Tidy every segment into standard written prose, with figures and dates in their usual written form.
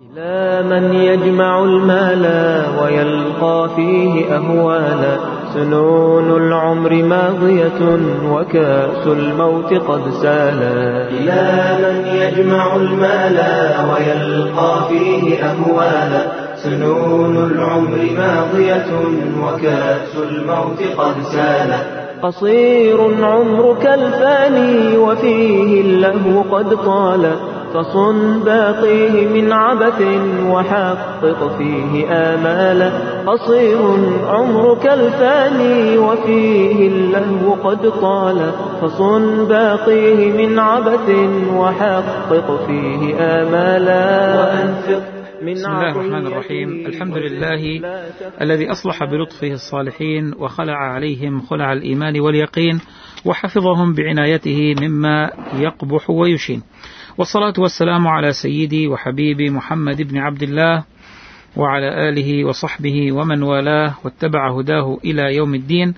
إلى من يجمع المال ويلقى فيه أهوالا، سنون العمر ماضية وكأس الموت قد سالا. إلى من يجمع المال ويلقى فيه أهوالا، سنون العمر ماضية وكأس الموت قد سالا. قصير عمرك الفاني وفيه اللهو قد طال، فصن باقيه من عبث وحقق فيه آمالا. قصير عمرك الفاني وفيه اللهو قد طال، فصن باقيه من عبث وحقق فيه آمالا. وأنفق بسم الله الرحمن الرحيم. الحمد لله الذي أصلح بلطفه الصالحين وخلع عليهم خلع الإيمان واليقين، وحفظهم بعنايته مما يقبح ويشين، والصلاة والسلام على سيدي وحبيبي محمد بن عبد الله وعلى آله وصحبه ومن والاه واتبع هداه إلى يوم الدين.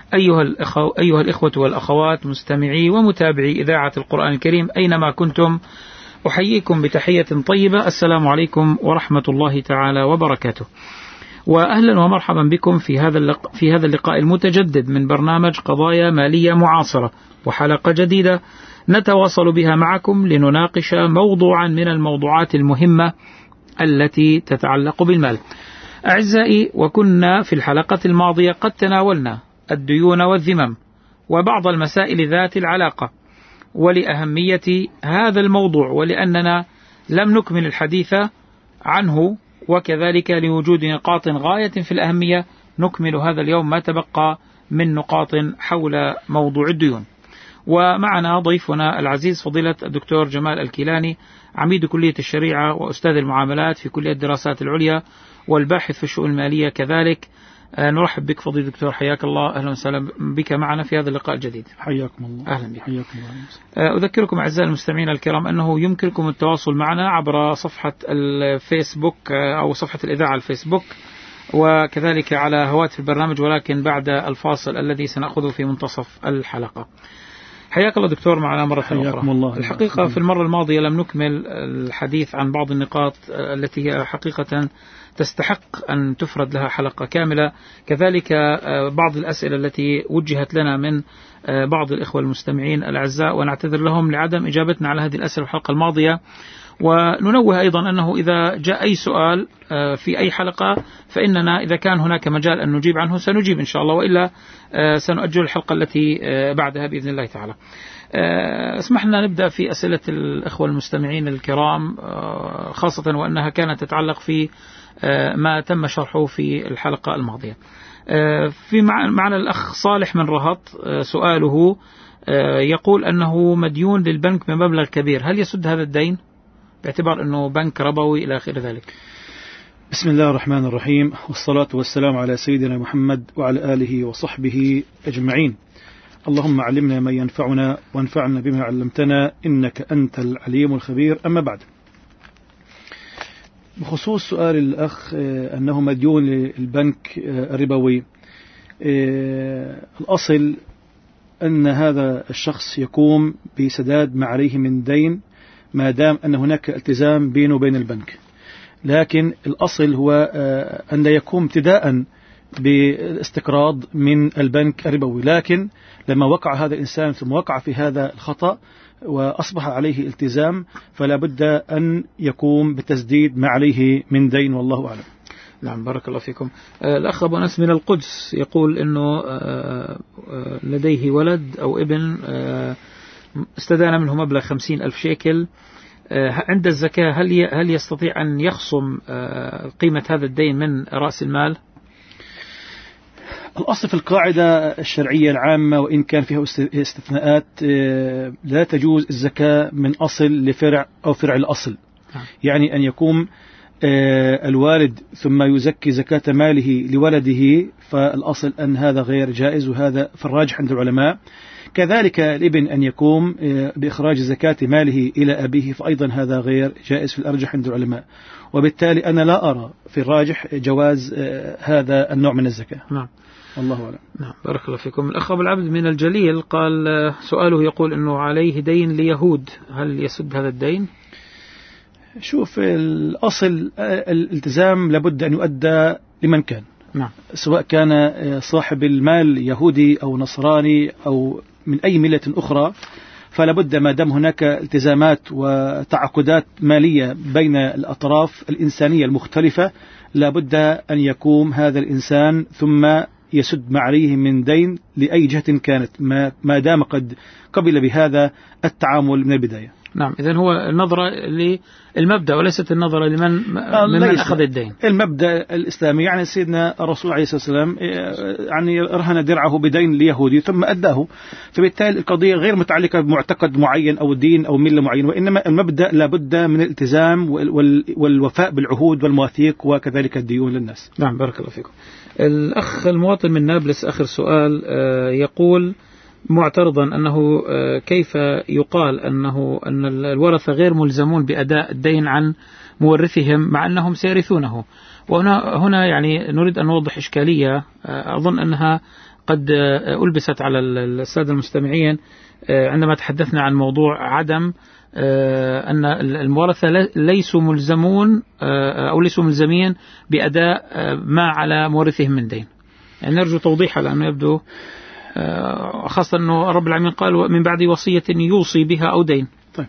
أيها الإخوة والأخوات مستمعي ومتابعي إذاعة القرآن الكريم أينما كنتم، أحييكم بتحية طيبة. السلام عليكم ورحمة الله تعالى وبركاته، وأهلا ومرحبا بكم في هذا اللقاء المتجدد من برنامج قضايا مالية معاصرة، وحلقة جديدة نتواصل بها معكم لنناقش موضوعا من الموضوعات المهمة التي تتعلق بالمال. أعزائي، وكنا في الحلقة الماضية قد تناولنا الديون والذمم وبعض المسائل ذات العلاقة. ولأهمية هذا الموضوع ولأننا لم نكمل الحديث عنه، وكذلك لوجود نقاط غاية في الأهمية، نكمل هذا اليوم ما تبقى من نقاط حول موضوع الديون. ومعنا ضيفنا العزيز فضيلة الدكتور جمال الكيلاني، عميد كلية الشريعة وأستاذ المعاملات في كلية الدراسات العليا والباحث في الشؤون المالية كذلك. نرحب بك فضيلة الدكتور، حياك الله، أهلا وسهلا بك معنا في هذا اللقاء الجديد. حياكم الله. أهلا بك. حياكم الله. أذكركم أعزائي المستمعين الكرام أنه يمكنكم التواصل معنا عبر صفحة الفيسبوك أو صفحة الإذاعة الفيسبوك، وكذلك على هواتف البرنامج، ولكن بعد الفاصل الذي سنأخذه في منتصف الحلقة. حياك الله دكتور معنا مرة أخرى. الله. الحقيقة في المرة الماضية لم نكمل الحديث عن بعض النقاط التي هي حقيقة تستحق أن تفرد لها حلقة كاملة، كذلك بعض الأسئلة التي وجهت لنا من بعض الإخوة المستمعين الأعزاء، ونعتذر لهم لعدم إجابتنا على هذه الأسئلة في الحلقة الماضية. وننوه أيضا أنه إذا جاء أي سؤال في أي حلقة فإننا إذا كان هناك مجال أن نجيب عنه سنجيب إن شاء الله، وإلا سنؤجل الحلقة التي بعدها بإذن الله تعالى. اسمح لنا نبدأ في أسئلة الإخوة المستمعين الكرام، خاصة وأنها كانت تتعلق في ما تم شرحه في الحلقة الماضية. في معنا الأخ صالح من رهط، سؤاله يقول أنه مديون للبنك بمبلغ كبير، هل يسد هذا الدين باعتبار أنه بنك ربوي إلى آخر ذلك؟ بسم الله الرحمن الرحيم، والصلاة والسلام على سيدنا محمد وعلى آله وصحبه أجمعين. اللهم علمنا ما ينفعنا وانفعنا بما علمتنا، إنك أنت العليم الخبير. أما بعد، بخصوص سؤال الأخ أنه مديون للبنك الربوي، الأصل أن هذا الشخص يقوم بسداد ما عليه من دين ما دام أن هناك التزام بينه وبين البنك، لكن الأصل هو أن يقوم ابتداء بالاستقراض من البنك الربوي، لكن لما وقع هذا الإنسان ثم وقع في هذا الخطأ وأصبح عليه التزام فلا بد أن يقوم بتسديد ما عليه من دين، والله أعلم. نعم، بارك الله فيكم. الأخ أبو أنس من القدس يقول أنه لديه ولد أو ابن استدان منه مبلغ 50,000 شيكل. عند الزكاة هل يستطيع أن يخصم قيمة هذا الدين من رأس المال؟ الأصل في القاعدة الشرعية العامة، وإن كان فيها استثناءات، لا تجوز الزكاة من أصل لفرع أو فرع الأصل. يعني أن يقوم الوالد ثم يزكي زكاة ماله لولده، فالأصل أن هذا غير جائز، وهذا في الراجح عند العلماء. كذلك الابن أن يقوم بإخراج زكاة ماله إلى أبيه، فأيضا هذا غير جائز في الأرجح عند العلماء، وبالتالي أنا لا أرى في الراجح جواز هذا النوع من الزكاة. نعم، الله أعلم. نعم، بارك الله فيكم. الأخ أبو العبد من الجليل قال سؤاله يقول أنه عليه دين ليهود، هل يسد هذا الدين؟ شوف، الأصل الالتزام لابد أن يؤدى لمن كان. نعم. سواء كان صاحب المال يهودي أو نصراني أو من أي ملة أخرى، فلا بد ما دام هناك التزامات وتعاقدات مالية بين الأطراف الإنسانية المختلفة، لا بد أن يقوم هذا الإنسان ثم يسد ما عليه من دين لأي جهة كانت، ما دام قد قبل بهذا التعامل من البداية. نعم. إذن هو النظرة للمبدأ وليست النظرة لمن أخذ الدين. المبدأ الإسلامي يعني سيدنا الرسول عليه الصلاة والسلام يعني رهن درعه بدين ليهودي ثم أداه، فبالتالي القضية غير متعلقة بمعتقد معين أو دين أو ملة معين، وإنما المبدأ لابد من الالتزام والوفاء بالعهود والمواثيق وكذلك الديون للناس. نعم، بارك الله فيكم. الأخ المواطن من نابلس آخر سؤال يقول معترضا أنه كيف يقال أن الورثة غير ملزمون بأداء الدين عن مورثهم مع أنهم سيرثونه. وهنا يعني نريد أن نوضح إشكالية أظن أنها قد ألبست على السادة المستمعين عندما تحدثنا عن موضوع عدم أن المورثة ليسوا ملزمون أو ليسوا ملزمين بأداء ما على مورثهم من دين. يعني نرجو توضيحها لأنه يبدو خاصة أنه رب العالمين قال من بعد وصية يوصي بها أو دين. طيب،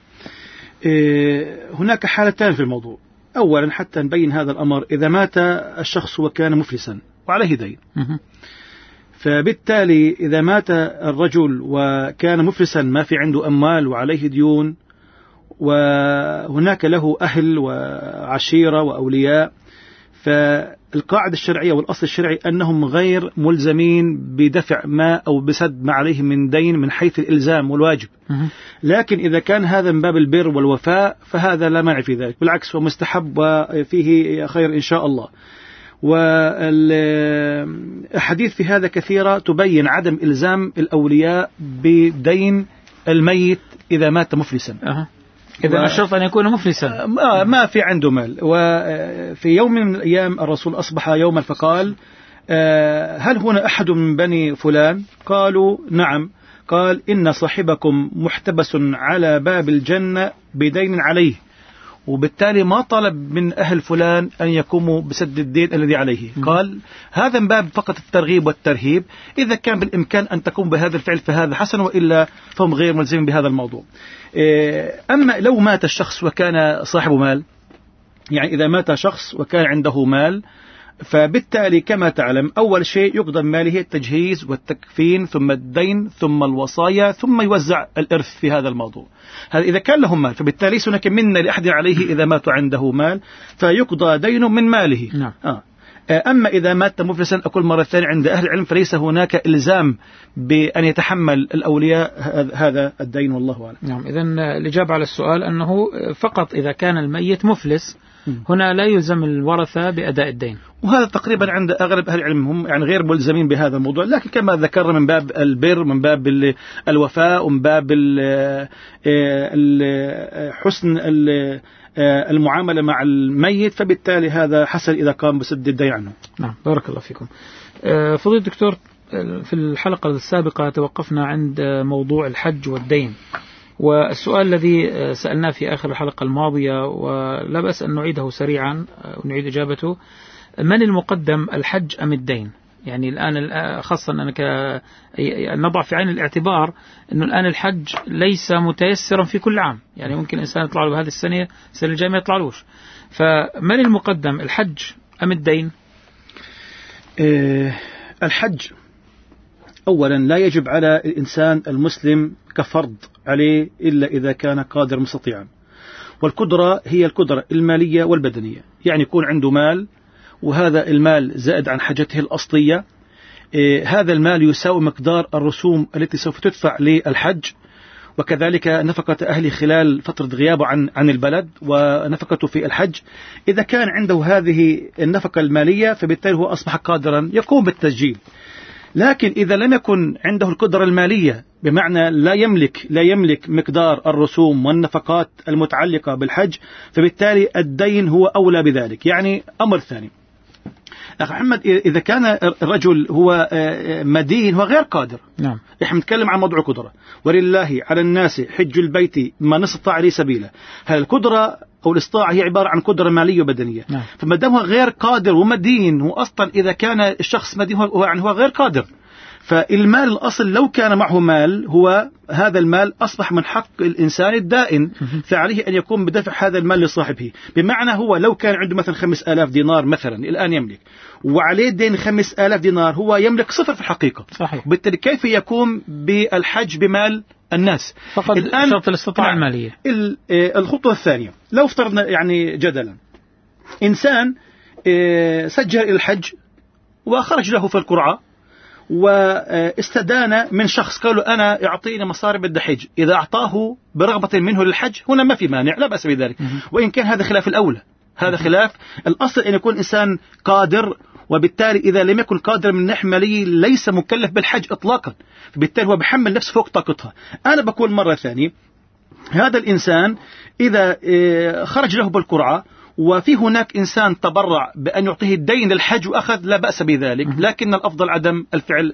هناك حالتان في الموضوع. أولا حتى نبين هذا الأمر، إذا مات الشخص وكان مفلسا وعليه دين، فبالتالي إذا مات الرجل وكان مفلسا ما في عنده أموال وعليه ديون وهناك له أهل وعشيرة وأولياء، فالقاعدة الشرعية والأصل الشرعي أنهم غير ملزمين بدفع ما أو بسد ما عليهم من دين من حيث الإلزام والواجب. لكن إذا كان هذا من باب البر والوفاء فهذا لا مانع في ذلك، بالعكس هو مستحب وفيه خير إن شاء الله. والحديث في هذا كثيرة تبين عدم إلزام الأولياء بدين الميت إذا مات مفلسا. إذا الشرط أن يكون مفلسا ما في عنده مال. وفي يوم من الأيام الرسول أصبح يوما فقال هل هنا أحد من بني فلان؟ قالوا نعم. قال إن صاحبكم محتبس على باب الجنة بدين عليه، وبالتالي ما طلب من أهل فلان أن يقوموا بسد الدين الذي عليه. قال هذا من باب فقط الترغيب والترهيب، إذا كان بالإمكان أن تقوم بهذا الفعل فهذا حسن، وإلا فهم غير ملزمين بهذا الموضوع. أما لو مات الشخص وكان صاحب مال، يعني إذا مات شخص وكان عنده مال، فبالتالي كما تعلم أول شيء يقدم ماله التجهيز والتكفين ثم الدين ثم الوصايا ثم يوزع الإرث في هذا الموضوع. هذا إذا كان له مال، فبالتالي ليس هناك منا لأحد عليه إذا مات عنده مال فيقضى دينه من ماله. نعم. أما إذا مات مفلسا أقول مرة ثانية عند أهل العلم فليس هناك إلزام بأن يتحمل الأولياء هذا الدين والله أعلم. نعم. إذن الإجابة على السؤال أنه فقط إذا كان الميت مفلس هنا لا يلزم الورثة بأداء الدين، وهذا تقريبا عند أغلب أهل العلم هم يعني غير ملزمين بهذا الموضوع. لكن كما ذكرنا من باب البر، من باب الوفاء، ومن باب حسن المعاملة مع الميت، فبالتالي هذا حسن إذا قام بسد الدين عنه. نعم، بارك الله فيكم. فضيلة الدكتور، في الحلقة السابقة توقفنا عند موضوع الحج والدين، والسؤال الذي سألناه في آخر الحلقة الماضية ولا بأس أن نعيده سريعا ونعيد إجابته: من المقدم الحج أم الدين؟ يعني الآن خاصة أنك نضع في عين الاعتبار أنه الآن الحج ليس متيسرا في كل عام، يعني ممكن إنسان يطلع له هذه السنة الجاية ما يطلعلوش، فمن المقدم الحج أم الدين؟ الحج أولا لا يجب على الإنسان المسلم كفرض عليه إلا إذا كان قادر مستطيعا، والقدرة هي القدرة المالية والبدنية، يعني يكون عنده مال وهذا المال زائد عن حاجته الأصلية، هذا المال يساوي مقدار الرسوم التي سوف تدفع للحج، وكذلك نفقة أهله خلال فترة غيابه عن البلد ونفقته في الحج. إذا كان عنده هذه النفقة المالية فبالتالي هو أصبح قادرا يقوم بالتسجيل. لكن إذا لم يكن عنده القدرة المالية، بمعنى لا يملك مقدار الرسوم والنفقات المتعلقة بالحج، فبالتالي الدين هو أولى بذلك. يعني أمر ثاني، أخي محمد، إذا كان الرجل هو مدين هو غير قادر، نعم، إحنا نتكلم عن موضوع قدرة. ولله على الناس حج البيت من استطاع إليه سبيلا. هل القدرة أو الاستطاعة هي عبارة عن قدرة مالية وبدنية؟ نعم. فما دام هو غير قادر ومدين، وأصلا إذا كان الشخص مدين هو غير قادر، فالمال الأصل لو كان معه مال، هو هذا المال أصبح من حق الإنسان الدائن، فعليه أن يقوم بدفع هذا المال لصاحبه. بمعنى هو لو كان عنده مثلا 5000 دينار مثلا الآن يملك، وعليه دين 5000 دينار، هو يملك صفر في الحقيقة. صحيح. بالتالي كيف يقوم بالحج بمال الناس؟ فقد الآن شرط الاستطاعة المالية. الخطوة الثانية، لو افترضنا يعني جدلا إنسان سجل إلى الحج وخرج له في القرعة واستدان من شخص، قالوا أنا أعطيني مصاري بدي حج، إذا أعطاه برغبة منه للحج هنا ما في مانع، لا بأس بذلك. وإن كان هذا خلاف الأولى، هذا خلاف الأصل أن يكون إنسان قادر، وبالتالي إذا لم يكن قادر من الناحية المالية ليس مكلف بالحج إطلاقا، بالتالي هو بحمل نفسه فوق طاقتها. أنا بقول مرة ثانية، هذا الإنسان إذا خرج له بالقرعة وفي هناك إنسان تبرع بأن يعطيه الدين للحج وأخذ، لا بأس بذلك، لكن الأفضل عدم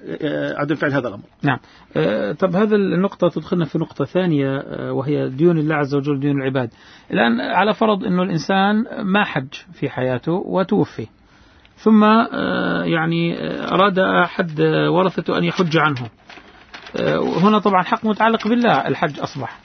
فعل هذا الأمر. نعم. طب هذا النقطة تدخلنا في نقطة ثانية، وهي ديون الله عز وجل، ديون العباد. الآن على فرض أنه الإنسان ما حج في حياته وتوفي، ثم يعني أراد أحد ورثته أن يحج عنه، هنا طبعا حق متعلق بالله، الحج أصبح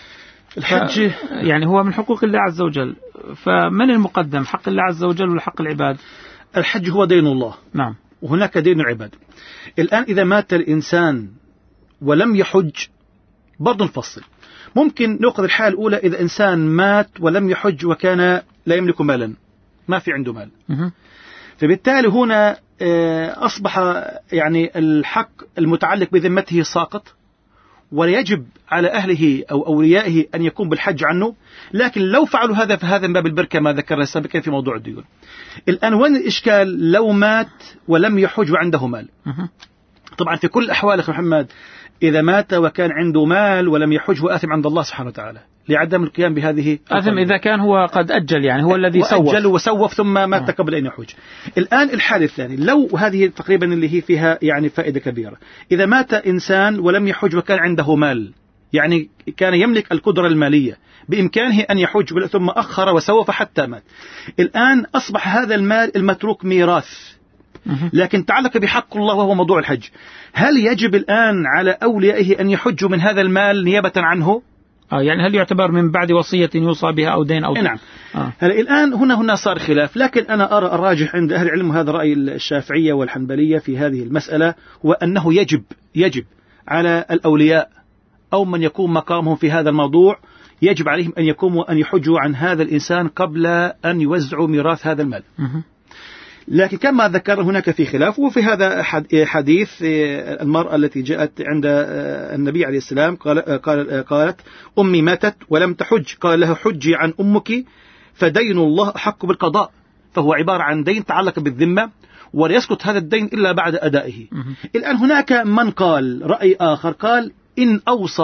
الحج يعني هو من حقوق الله عز وجل، فمن المقدم، حق الله عز وجل ولا حق العباد؟ الحج هو دين الله، نعم، وهناك دين العباد. الآن إذا مات الإنسان ولم يحج برضو نفصل. ممكن نأخذ الحالة الأولى، إذا إنسان مات ولم يحج وكان لا يملك مالا، ما في عنده مال، فبالتالي هنا أصبح يعني الحق المتعلق بذمته ساقط، ويجب على أهله أو أوليائه أن يقوم بالحج عنه. لكن لو فعلوا هذا فهذا من باب البركة ما ذكرنا سابقا في موضوع الديون. الآن وين الإشكال لو مات ولم يحج وعنده مال؟ طبعا في كل الأحوال أخي محمد، إذا مات وكان عنده مال ولم يحج هو آثم عند الله سبحانه وتعالى لعدم القيام بهذه. آثم إذا كان هو قد أجل، يعني هو الذي أجل وسوف ثم مات قبل أن يحج. الآن الحالة الثانية، لو هذه تقريبا اللي هي فيها يعني فائدة كبيرة، إذا مات إنسان ولم يحج وكان عنده مال، يعني كان يملك القدرة المالية بإمكانه أن يحج ثم أخر وسوف حتى مات، الآن أصبح هذا المال المتروك ميراث، لكن تعلق بحق الله وهو موضوع الحج. هل يجب الآن على أوليائه أن يحجوا من هذا المال نيابة عنه؟ يعني هل يعتبر من بعد وصية يوصى بها أو دين أو نعم. هلا الآن هنا صار خلاف، لكن أنا أرى الراجح عند أهل العلم، وهذا رأي الشافعية والحنبلية في هذه المسألة، وأنه يجب على الأولياء أو من يقوم مقامهم في هذا الموضوع، يجب عليهم أن يقوموا أن يحجوا عن هذا الإنسان قبل أن يوزعوا ميراث هذا المال. لكن كما ذكر هناك في خلاف. وفي هذا حديث المرأة التي جاءت عند النبي عليه السلام قالت أمي ماتت ولم تحج، قال لها حجي عن أمك فدين الله أحق بالقضاء، فهو عبارة عن دين تعلق بالذمة ولا يسقط هذا الدين إلا بعد أدائه. الآن هناك من قال رأي آخر، قال إن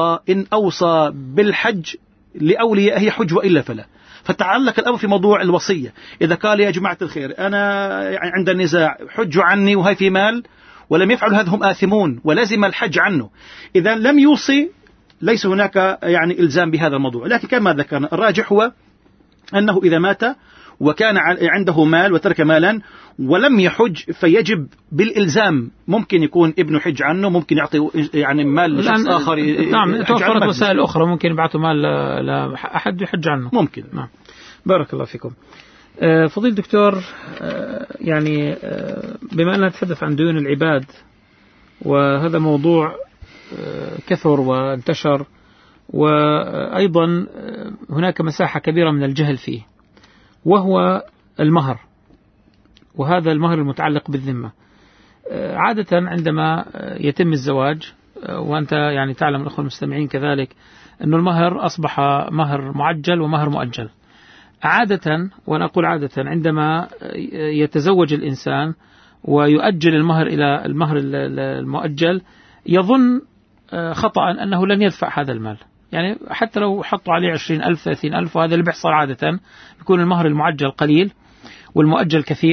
أوصى بالحج لأوليائه حج وإلا فلا، فتعلق الأمر في موضوع الوصية. إذا قال يا جماعة الخير أنا عند النزاع حجوا عني وهي في مال ولم يفعلوا هذا هم آثمون ولازم الحج عنه، إذا لم يوصي ليس هناك يعني إلزام بهذا الموضوع. لكن كما ذكرنا الراجح هو أنه إذا مات وكان عنده مال وترك مالا ولم يحج فيجب بالإلزام، ممكن يكون ابنه حج عنه، ممكن يعطي يعني مال لشخص آخر. نعم، توفرت وسائل أخرى، ممكن يبعثوا مال لأحد يحج عنه، ممكن. نعم. بارك الله فيكم. فضيل الدكتور، يعني بما أننا نتحدث عن ديون العباد، وهذا موضوع كثر وانتشر، وأيضا هناك مساحة كبيرة من الجهل فيه، وهو المهر، وهذا المهر المتعلق بالذمة. عادة عندما يتم الزواج، وأنت يعني تعلم الأخوة المستمعين كذلك، أن المهر أصبح مهر معجل ومهر مؤجل. عادة، وأنا أقول عادة، عندما يتزوج الإنسان ويؤجل المهر إلى المهر المؤجل يظن خطأ أنه لن يدفع هذا المال، يعني حتى لو حطوا عليه 20,000 30,000، وهذا اللي بيحصل عادة، يكون المهر المعجل قليل والمؤجل كثير،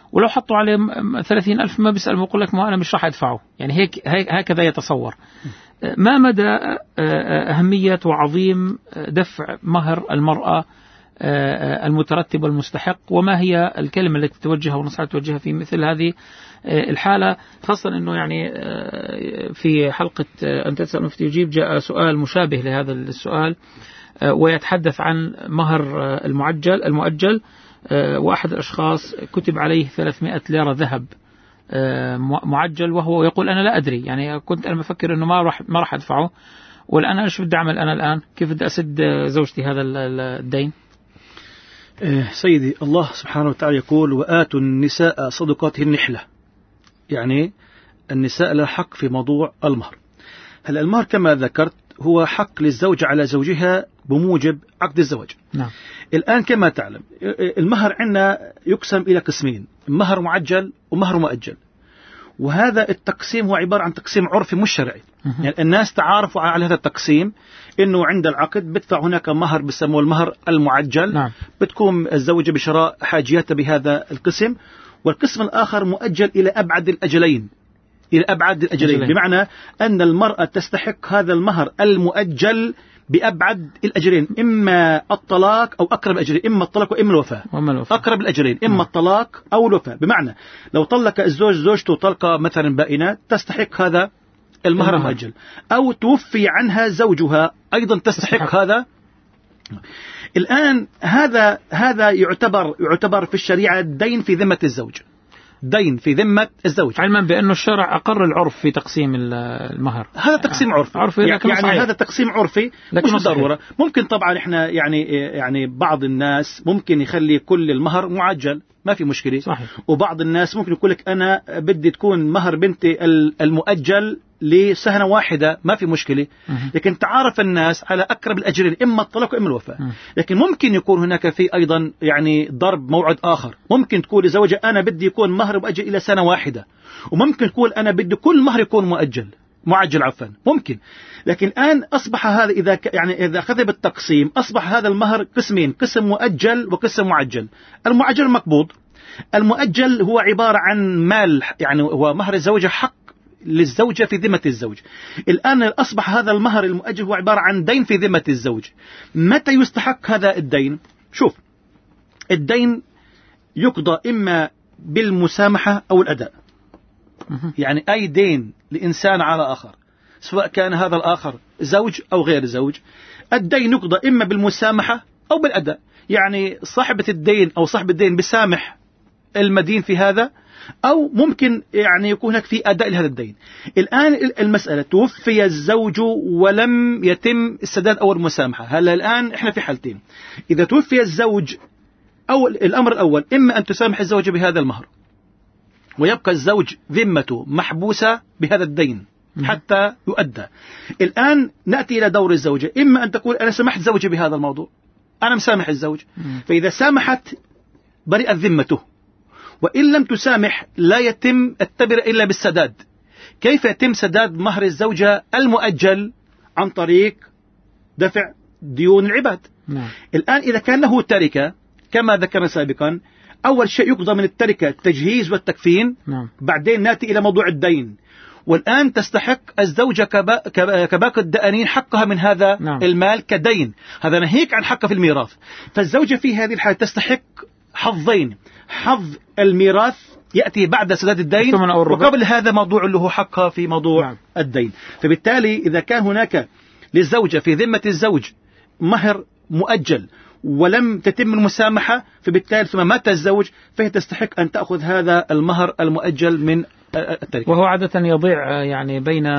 ولو حطوا عليه 30,000 ما بيسأل ويقول لك ما أنا مش راح أدفعه. يعني هكذا يتصور. ما مدى أهمية وعظيم دفع مهر المرأة المترتب والمستحق، وما هي الكلمة التي توجهها ونصيحة توجهها في مثل هذه الحالة، خاصة أنه يعني في حلقة أنت تسأل مفتي يجيب جاء سؤال مشابه لهذا السؤال ويتحدث عن مهر المؤجل، وأحد الأشخاص كتب عليه 300 ليرة ذهب معجل، وهو يقول أنا لا أدري، يعني كنت أنا بفكر أنه ما راح أدفعه، والآن أنا شو بدي أعمل أنا الآن؟ كيف بدي أسد زوجتي هذا الدين؟ سيدي، الله سبحانه وتعالى يقول وآتوا النساء صدقاتهن نحلة، يعني النساء لها حق في موضوع المهر. هل المهر كما ذكرت هو حق للزوج على زوجها بموجب عقد الزواج. نعم. الآن كما تعلم المهر عندنا يقسم إلى قسمين، مهر معجل ومهر مؤجل، وهذا التقسيم هو عبارة عن تقسيم عرفي مش شرعي. يعني الناس تعارفوا على هذا التقسيم، إنه عند العقد بدفع هناك مهر بسموه المهر المعجل. نعم. بتقوم الزوجة بشراء حاجياتها بهذا القسم، والقسم الآخر مؤجل إلى أبعد الأجلين. بمعنى أن المرأة تستحق هذا المهر المؤجل بأبعد الأجرين، إما الطلاق أو أقرب الأجرين، إما الطلاق وإما الوفاة. أقرب الأجرين إما الطلاق أو الوفاة. بمعنى لو طلق الزوج زوجته طلقة مثلا بائنات تستحق هذا المهر المؤجل، أو توفي عنها زوجها أيضا تستحق هذا. الآن هذا يعتبر في الشريعة دين في ذمة الزوج، دين في ذمة الزوج، علما بأنه الشرع أقر العرف في تقسيم المهر. هذا تقسيم عرفي يعني هذا تقسيم عرفي مش بالضرورة. ممكن طبعا احنا يعني بعض الناس ممكن يخلي كل المهر معجل، ما في مشكلة. صحيح. وبعض الناس ممكن يقول لك أنا بدي تكون مهر بنتي المؤجل لسنة واحدة، ما في مشكلة. لكن تعارف الناس على أقرب الأجرين، إما الطلاق وإما الوفاة. لكن ممكن يكون هناك في أيضا يعني ضرب موعد آخر. ممكن تقول لزوجة أنا بدي يكون مهر مؤجل إلى سنة واحدة، وممكن تقول أنا بدي كل مهر يكون معجل عفوا، ممكن. لكن الآن أصبح هذا إذا أخذ بالتقسيم أصبح هذا المهر قسمين، قسم مؤجل وقسم معجل. المعجل مقبوض، المؤجل هو عبارة عن مال، يعني هو مهر الزوجة حق للزوجة في ذمة الزوج. الآن أصبح هذا المهر المؤجل هو عبارة عن دين في ذمة الزوج. متى يستحق هذا الدين؟ شوف، الدين يقضى إما بالمسامحة أو الأداء. يعني أي دين لإنسان على آخر، سواء كان هذا الآخر زوج أو غير زوج، الدين يقضى إما بالمسامحة أو بالأداء. يعني صاحبة الدين أو صاحب الدين بسامح المدين في هذا، أو ممكن يعني يكون هناك في أداء لهذا الدين. الآن المسألة توفي الزوج ولم يتم السداد أو المسامحة. هلا الآن إحنا في حالتين. إذا توفي الزوج، أو الأمر الأول إما أن تسامح الزوجة بهذا المهر ويبقى الزوج ذمته محبوسة بهذا الدين حتى يؤدى. الآن نأتي إلى دور الزوجة، إما أن تقول أنا سمحت زوجي بهذا الموضوع، أنا مسامح الزوج. فإذا سامحت برئت ذمته، وإن لم تسامح لا يتم التبرئة إلا بالسداد. كيف يتم سداد مهر الزوجة المؤجل؟ عن طريق دفع ديون العباد. الآن إذا كان له تركة كما ذكرنا سابقا، أول شيء يقضى من التركة التجهيز والتكفين. بعدين نأتي إلى موضوع الدين. والآن تستحق الزوجة كباقي الدائنين حقها من هذا المال كدين، هذا ناهيك عن حقها في الميراث. فالزوجة في هذه الحالة تستحق حظين، حظ الميراث يأتي بعد سداد الدين، وقبل هذا موضوع له حقها في موضوع الدين. فبالتالي إذا كان هناك للزوجة في ذمة الزوج مهر مؤجل ولم تتم المسامحة، فبالتالي ثم مات الزوج، فهي تستحق أن تأخذ هذا المهر المؤجل من التركة. وهو عادة يضيع يعني بين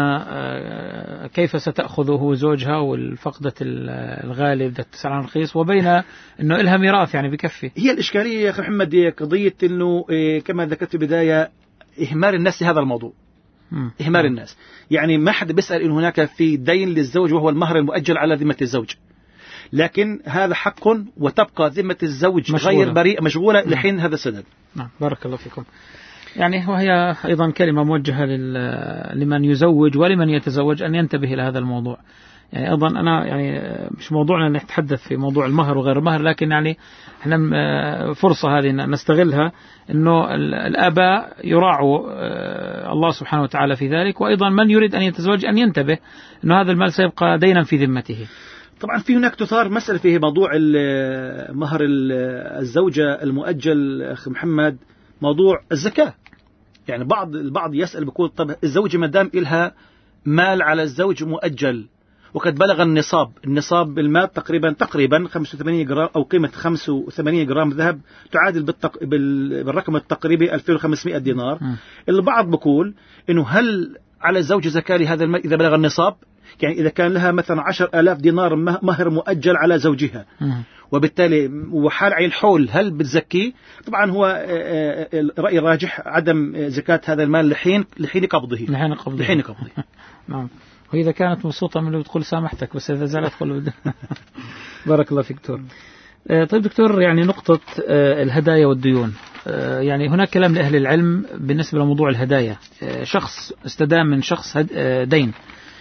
كيف ستأخذه زوجها والفقدة الغالي بدها تسأل عن رخيص، وبين أنه إلها ميراث يعني بكفي. هي الإشكالية يا أخي محمد قضية أنه كما ذكرت في البداية إهمال الناس لهذا الموضوع. إهمال الناس، يعني ما حد بيسأل إن هناك في دين للزوج وهو المهر المؤجل على ذمة الزوج، لكن هذا حق وتبقى ذمة الزوج غير بريئة مشغولة لحين هذا السداد. نعم، بارك الله فيكم. يعني وهي أيضا كلمة موجهة لمن يزوج ولمن يتزوج أن ينتبه إلى هذا الموضوع. يعني أيضا أنا يعني مش موضوعنا أن نتحدث في موضوع المهر وغير المهر، لكن يعني احنا فرصة هذه نستغلها أنه الآباء يراعوا الله سبحانه وتعالى في ذلك، وأيضا من يريد أن يتزوج أن ينتبه أنه هذا المال سيبقى دينا في ذمته. طبعا في هناك تثار مسألة في موضوع مهر الزوجة المؤجل أخي محمد، موضوع الزكاة. يعني البعض يسأل بيقول طب الزوجة ما دام إلها مال على الزوج مؤجل وقد بلغ النصاب بالمال تقريبا 85 جرام أو قيمة 85 جرام ذهب تعادل بالرقم التقريبي 2500 دينار. البعض بيقول إنه هل على الزوج زكاة لهذا المال إذا بلغ النصاب؟ يعني إذا كان لها مثلا 10,000 دينار مهر مؤجل على زوجها وبالتالي وحال على الحول هل بتزكيه؟ طبعا هو الرأي الراجح عدم زكاة هذا المال لحين قبضه. نعم. وإذا كانت مبسوطة من اللي بتقول سامحتك، بس إذا زعلت قول بارك الله فيك دكتور. طيب دكتور، يعني نقطة الهدايا والديون، يعني هناك كلام لأهل العلم بالنسبة لموضوع الهدايا. شخص استدام من شخص دين،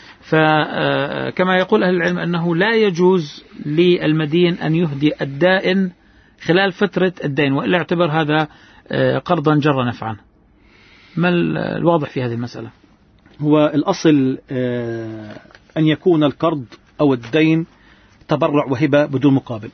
فكما يقول أهل العلم أنه لا يجوز للمدين أن يهدي الدائن خلال فترة الدين، وإلا اعتبر هذا قرضا جر نفعا. ما الواضح في هذه المسألة؟ هو الأصل أن يكون القرض أو الدين تبرع وهبة بدون مقابل.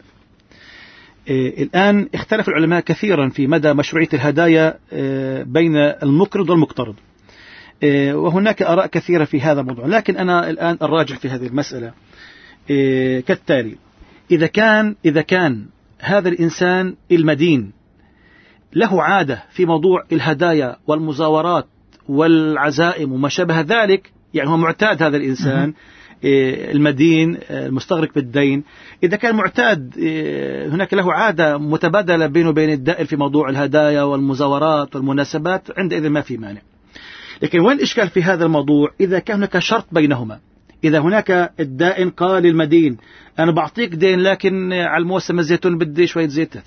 الآن اختلف العلماء كثيرا في مدى مشروعية الهدايا بين المقرض والمقترض، وهناك آراء كثيرة في هذا الموضوع، لكن أنا الآن الراجح في هذه المسألة كالتالي: إذا كان هذا الإنسان المدين له عادة في موضوع الهدايا والمزاورات والعزائم وما شابه ذلك، يعني هو معتاد هذا الإنسان المدين المستغرق بالدين، إذا كان معتاد هناك له عادة متبادلة بينه وبين الدائن في موضوع الهدايا والمزاورات والمناسبات، عندئذ ما في مانع. لكن وين الإشكال في هذا الموضوع؟ إذا كان هناك شرط بينهما، إذا هناك الدائن قال للمدين أنا بعطيك دين لكن على الموسم الزيتون بدي شوية زيتات،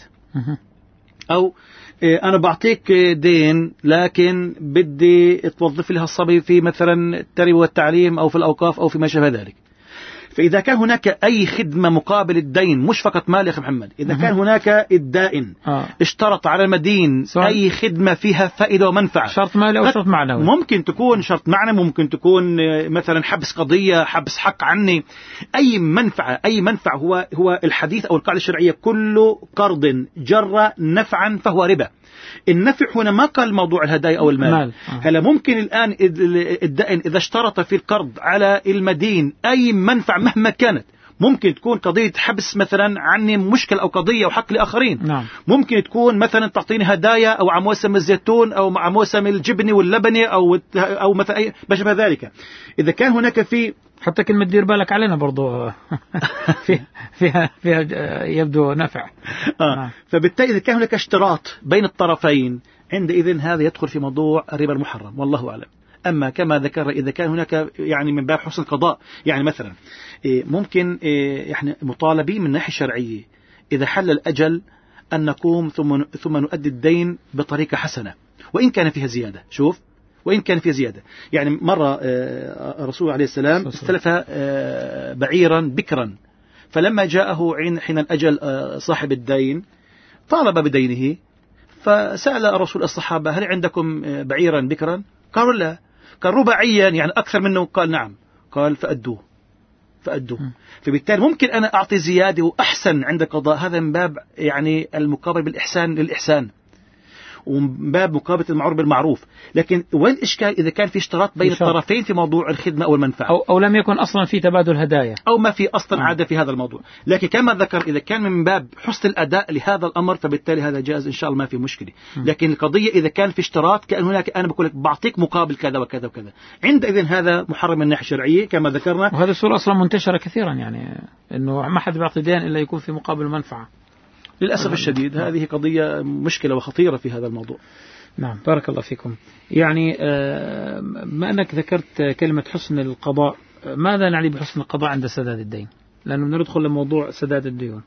أو أنا بعطيك دين لكن بدي توظف لها الصبي في مثلا التربية والتعليم أو في الأوقاف أو في ما شابه ذلك. فإذا كان هناك أي خدمة مقابل الدين، مش فقط مال يا أخي محمد، إذا كان هناك الدائن اشترط على المدين أي خدمة فيها فائدة ومنفعة، شرط مالي أو شرط معنوي، ممكن تكون شرط معنوي، ممكن تكون مثلا حبس قضية، حبس حق عني، أي منفعة هو الحديث أو القاعدة الشرعية: كل قرض جر نفعا فهو ربا. النفع هنا ما قال موضوع الهدايا أو المال. هلا ممكن الآن الدائن إذا اشترط في القرض على المدين أي منفعة مهما كانت، ممكن تكون قضية حبس مثلا عني مشكلة أو قضية وحق لآخرين، ممكن تكون مثلا تعطيني هدايا أو على موسم الزيتون أو على موسم الجبن واللبن أو مثلا أي ما شابه ذلك. إذا كان هناك في حتى كلمة دير بالك علينا برضو فيها يبدو نفع. فبالتالي إذا كان هناك اشتراط بين الطرفين، عندئذ هذا يدخل في موضوع الربا المحرم، والله أعلم. أما كما ذكر إذا كان هناك يعني من باب حسن القضاء، يعني مثلا ممكن يعني مطالبين من ناحية شرعية إذا حل الأجل أن نقوم ثم نؤدي الدين بطريقة حسنة وإن كان فيها زيادة. وإن كان فيها زيادة، يعني مرة الرسول عليه السلام استلف بعيرا بكرا، فلما جاءه حين الأجل صاحب الدين طالب بدينه، فسأل الرسول الصحابة: هل عندكم بعيرا بكرا؟ قالوا لا. قال: رباعيا يعني أكثر منه؟ قال: نعم. قال: فأدوه. فبالتالي ممكن أنا أعطي زيادة وأحسن عند قضاء، هذا من باب يعني المقابل بالإحسان للإحسان، ومن باب مقابلة المعروف بالمعروف. لكن وين الإشكال إذا كان في اشتراط بين الطرفين في موضوع الخدمة أو المنفعة، أو لم يكن أصلا في تبادل هدايا، أو ما في أصلا عادة في هذا الموضوع. لكن كما ذكر إذا كان من باب حسن الأداء لهذا الأمر فبالتالي هذا جائز إن شاء الله، ما في مشكلة. لكن القضية إذا كان في اشتراط، كأن هناك أنا بقول لك بعطيك مقابل كذا وكذا وكذا، عندئذ هذا محرم من الناحية الشرعية كما ذكرنا. وهذا الصورة أصلا منتشرة كثيرا، يعني إنه ما حد بيعطي دين إلا يكون في مقابل منفعة. للأسف الشديد هذه قضية مشكلة وخطيرة في هذا الموضوع. نعم، بارك الله فيكم. يعني ما أنك ذكرت كلمة حسن القضاء، ماذا نعني بحسن القضاء عند سداد الدين؟ لأنه ندخل لموضوع سداد الديون.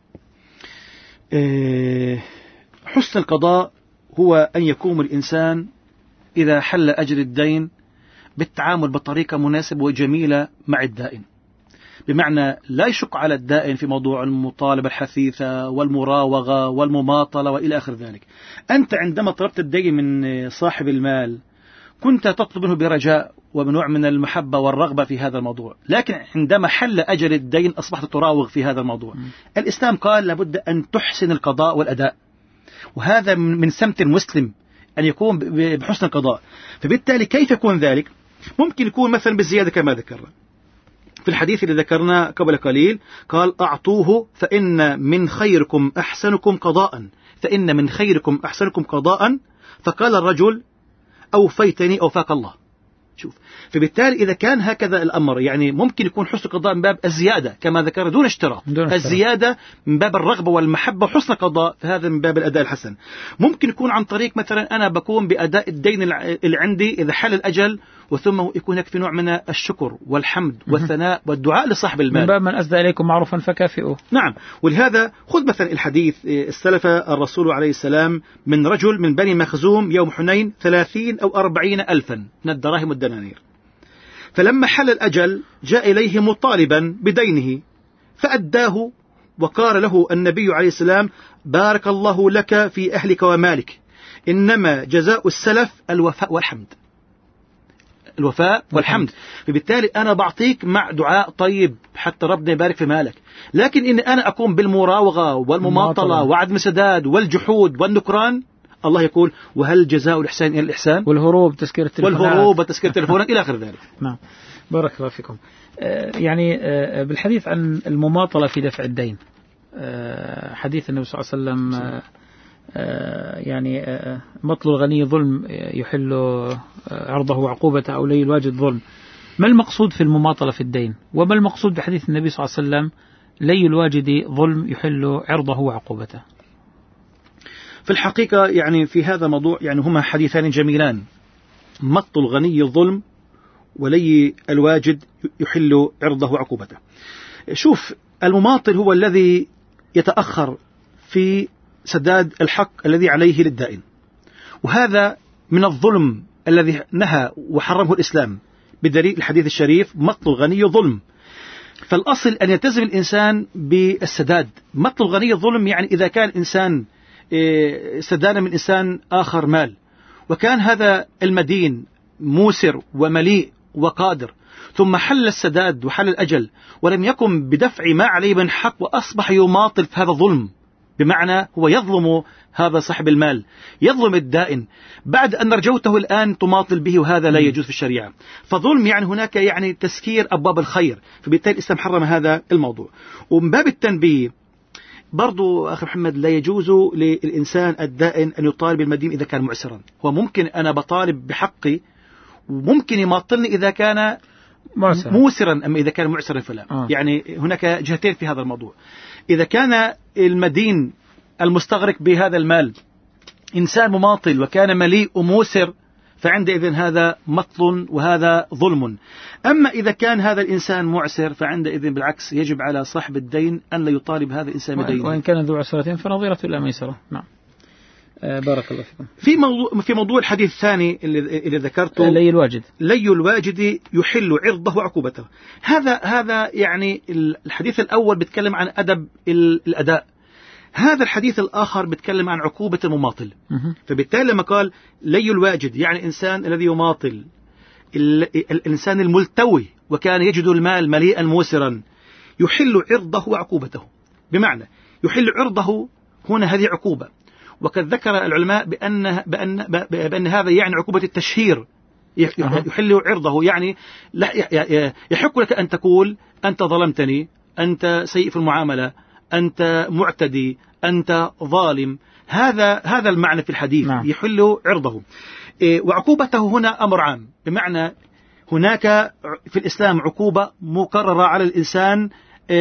حسن القضاء هو أن يقوم الإنسان إذا حل أجل الدين بالتعامل بطريقة مناسبة وجميلة مع الدائن. بمعنى لا يشق على الدائن في موضوع المطالبة الحثيثة والمراوغة والمماطلة وإلى آخر ذلك. أنت عندما طلبت الدين من صاحب المال كنت تطلب منه برجاء وبنوع من المحبة والرغبة في هذا الموضوع، لكن عندما حل أجل الدين أصبحت تراوغ في هذا الموضوع. الإسلام قال لابد أن تحسن القضاء والأداء، وهذا من سمت المسلم أن يكون بحسن القضاء. فبالتالي كيف يكون ذلك؟ ممكن يكون مثلا بالزيادة كما ذكرنا في الحديث اللي ذكرنا قبل قليل، قال أعطوه فإن من خيركم أحسنكم قضاء، فإن من خيركم أحسنكم قضاء، فقال الرجل أوفيتني أوفاك الله. شوف، فبالتالي إذا كان هكذا الأمر يعني ممكن يكون حسن القضاء من باب الزيادة كما ذكر دون اشتراط، الزيادة من باب الرغبة والمحبة وحسن القضاء، فهذا من باب الأداء الحسن. ممكن يكون عن طريق مثلا أنا بقوم بأداء الدين اللي عندي إذا حل الأجل، وثم يكون هناك في نوع من الشكر والحمد والثناء والدعاء لصاحب المال. من باب من أسدى إليكم معروفا فكافئوه. نعم، ولهذا خذ مثلا الحديث استلف الرسول عليه السلام من رجل من بني مخزوم يوم حنين 30 أو 40 ألفا من الدراهم والدنانير، فلما حل الأجل جاء إليه مطالبا بدينه فأداه، وقال له النبي عليه السلام بارك الله لك في أهلك ومالك، إنما جزاء السلف الوفاء والحمد، الوفاء والحمد. فبالتالي أنا بعطيك مع دعاء طيب حتى ربنا يبارك في مالك، لكن إن أنا أقوم بالمراوغة والمماطلة وعدم السداد والجحود والنكران، الله يقول وهل جزاء الإحسان إلى الإحسان، والهروب تسكير التلفونات إلى آخر ذلك. نعم، بارك الله فيكم. يعني بالحديث عن المماطلة في دفع الدين، حديث النبي صلى الله عليه وسلم يعني مطل الغني ظلم يحل عرضه وعقوبته أو لي الواجد ظلم. ما المقصود في المماطلة في الدين، وما المقصود بحديث النبي صلى الله عليه وسلم لي الواجد ظلم يحل عرضه وعقوبته؟ في الحقيقة يعني في هذا الموضوع يعني هما حديثان جميلان، مطل الغني الظلم ولي الواجد يحل عرضه وعقوبته. شوف، المماطل هو الذي يتأخر في سداد الحق الذي عليه للدائن، وهذا من الظلم الذي نهى وحرمه الإسلام بدليل الحديث الشريف مطل الغني ظلم. فالأصل أن يلتزم الإنسان بالسداد. مطل الغني ظلم يعني إذا كان إنسان استدان من إنسان آخر مال، وكان هذا المدين موسر ومليء وقادر، ثم حل السداد وحل الأجل ولم يقم بدفع ما عليه من حق وأصبح يماطل في هذا ظلم، بمعنى هو يظلم هذا صاحب المال، يظلم الدائن بعد أن رجوته الآن تماطل به، وهذا لا يجوز في الشريعة. فظلم يعني هناك يعني تسكير أبواب الخير، فبالتالي الإسلام حرم هذا الموضوع. ومن باب التنبيه برضو أخي محمد، لا يجوز للإنسان الدائن أن يطالب المدين إذا كان معسرا. هو ممكن أنا بطالب بحقي وممكن يماطلني إذا كان موسرا، أما إذا كان معسرا فلا. يعني هناك جهتين في هذا الموضوع. إذا كان المدين المستغرق بهذا المال إنسان مماطل وكان مليء وموسر، فعندئذ هذا مطل وهذا ظلم. أما إذا كان هذا الإنسان معسر فعندئذ بالعكس يجب على صاحب الدين أن لا يطالب هذا الإنسان بدينه، وإن كان ذو عسرة فنظيرة إلى ميسرة. نعم، بارك الله فيكم. في موضوع الحديث الثاني اللي ذكرته، لي الواجد يحل عرضه وعقوبته. هذا يعني الحديث الأول بيتكلم عن أدب الأداء، هذا الحديث الآخر بيتكلم عن عقوبة المماطل. فبالتالي لما قال لي الواجد يعني الإنسان الذي يماطل، الإنسان الملتوي وكان يجد المال مليئا موسرا، يحل عرضه وعقوبته. بمعنى يحل عرضه هنا هذه عقوبة، وقد ذكر العلماء بأن هذا يعني عقوبة التشهير. يحل عرضه يعني يحق لك أن تقول أنت ظلمتني، أنت سيء في المعاملة، أنت معتدي، أنت ظالم. هذا المعنى في الحديث. نعم. يحل عرضه. وعقوبته هنا أمر عام، بمعنى هناك في الإسلام عقوبة مقررة على الإنسان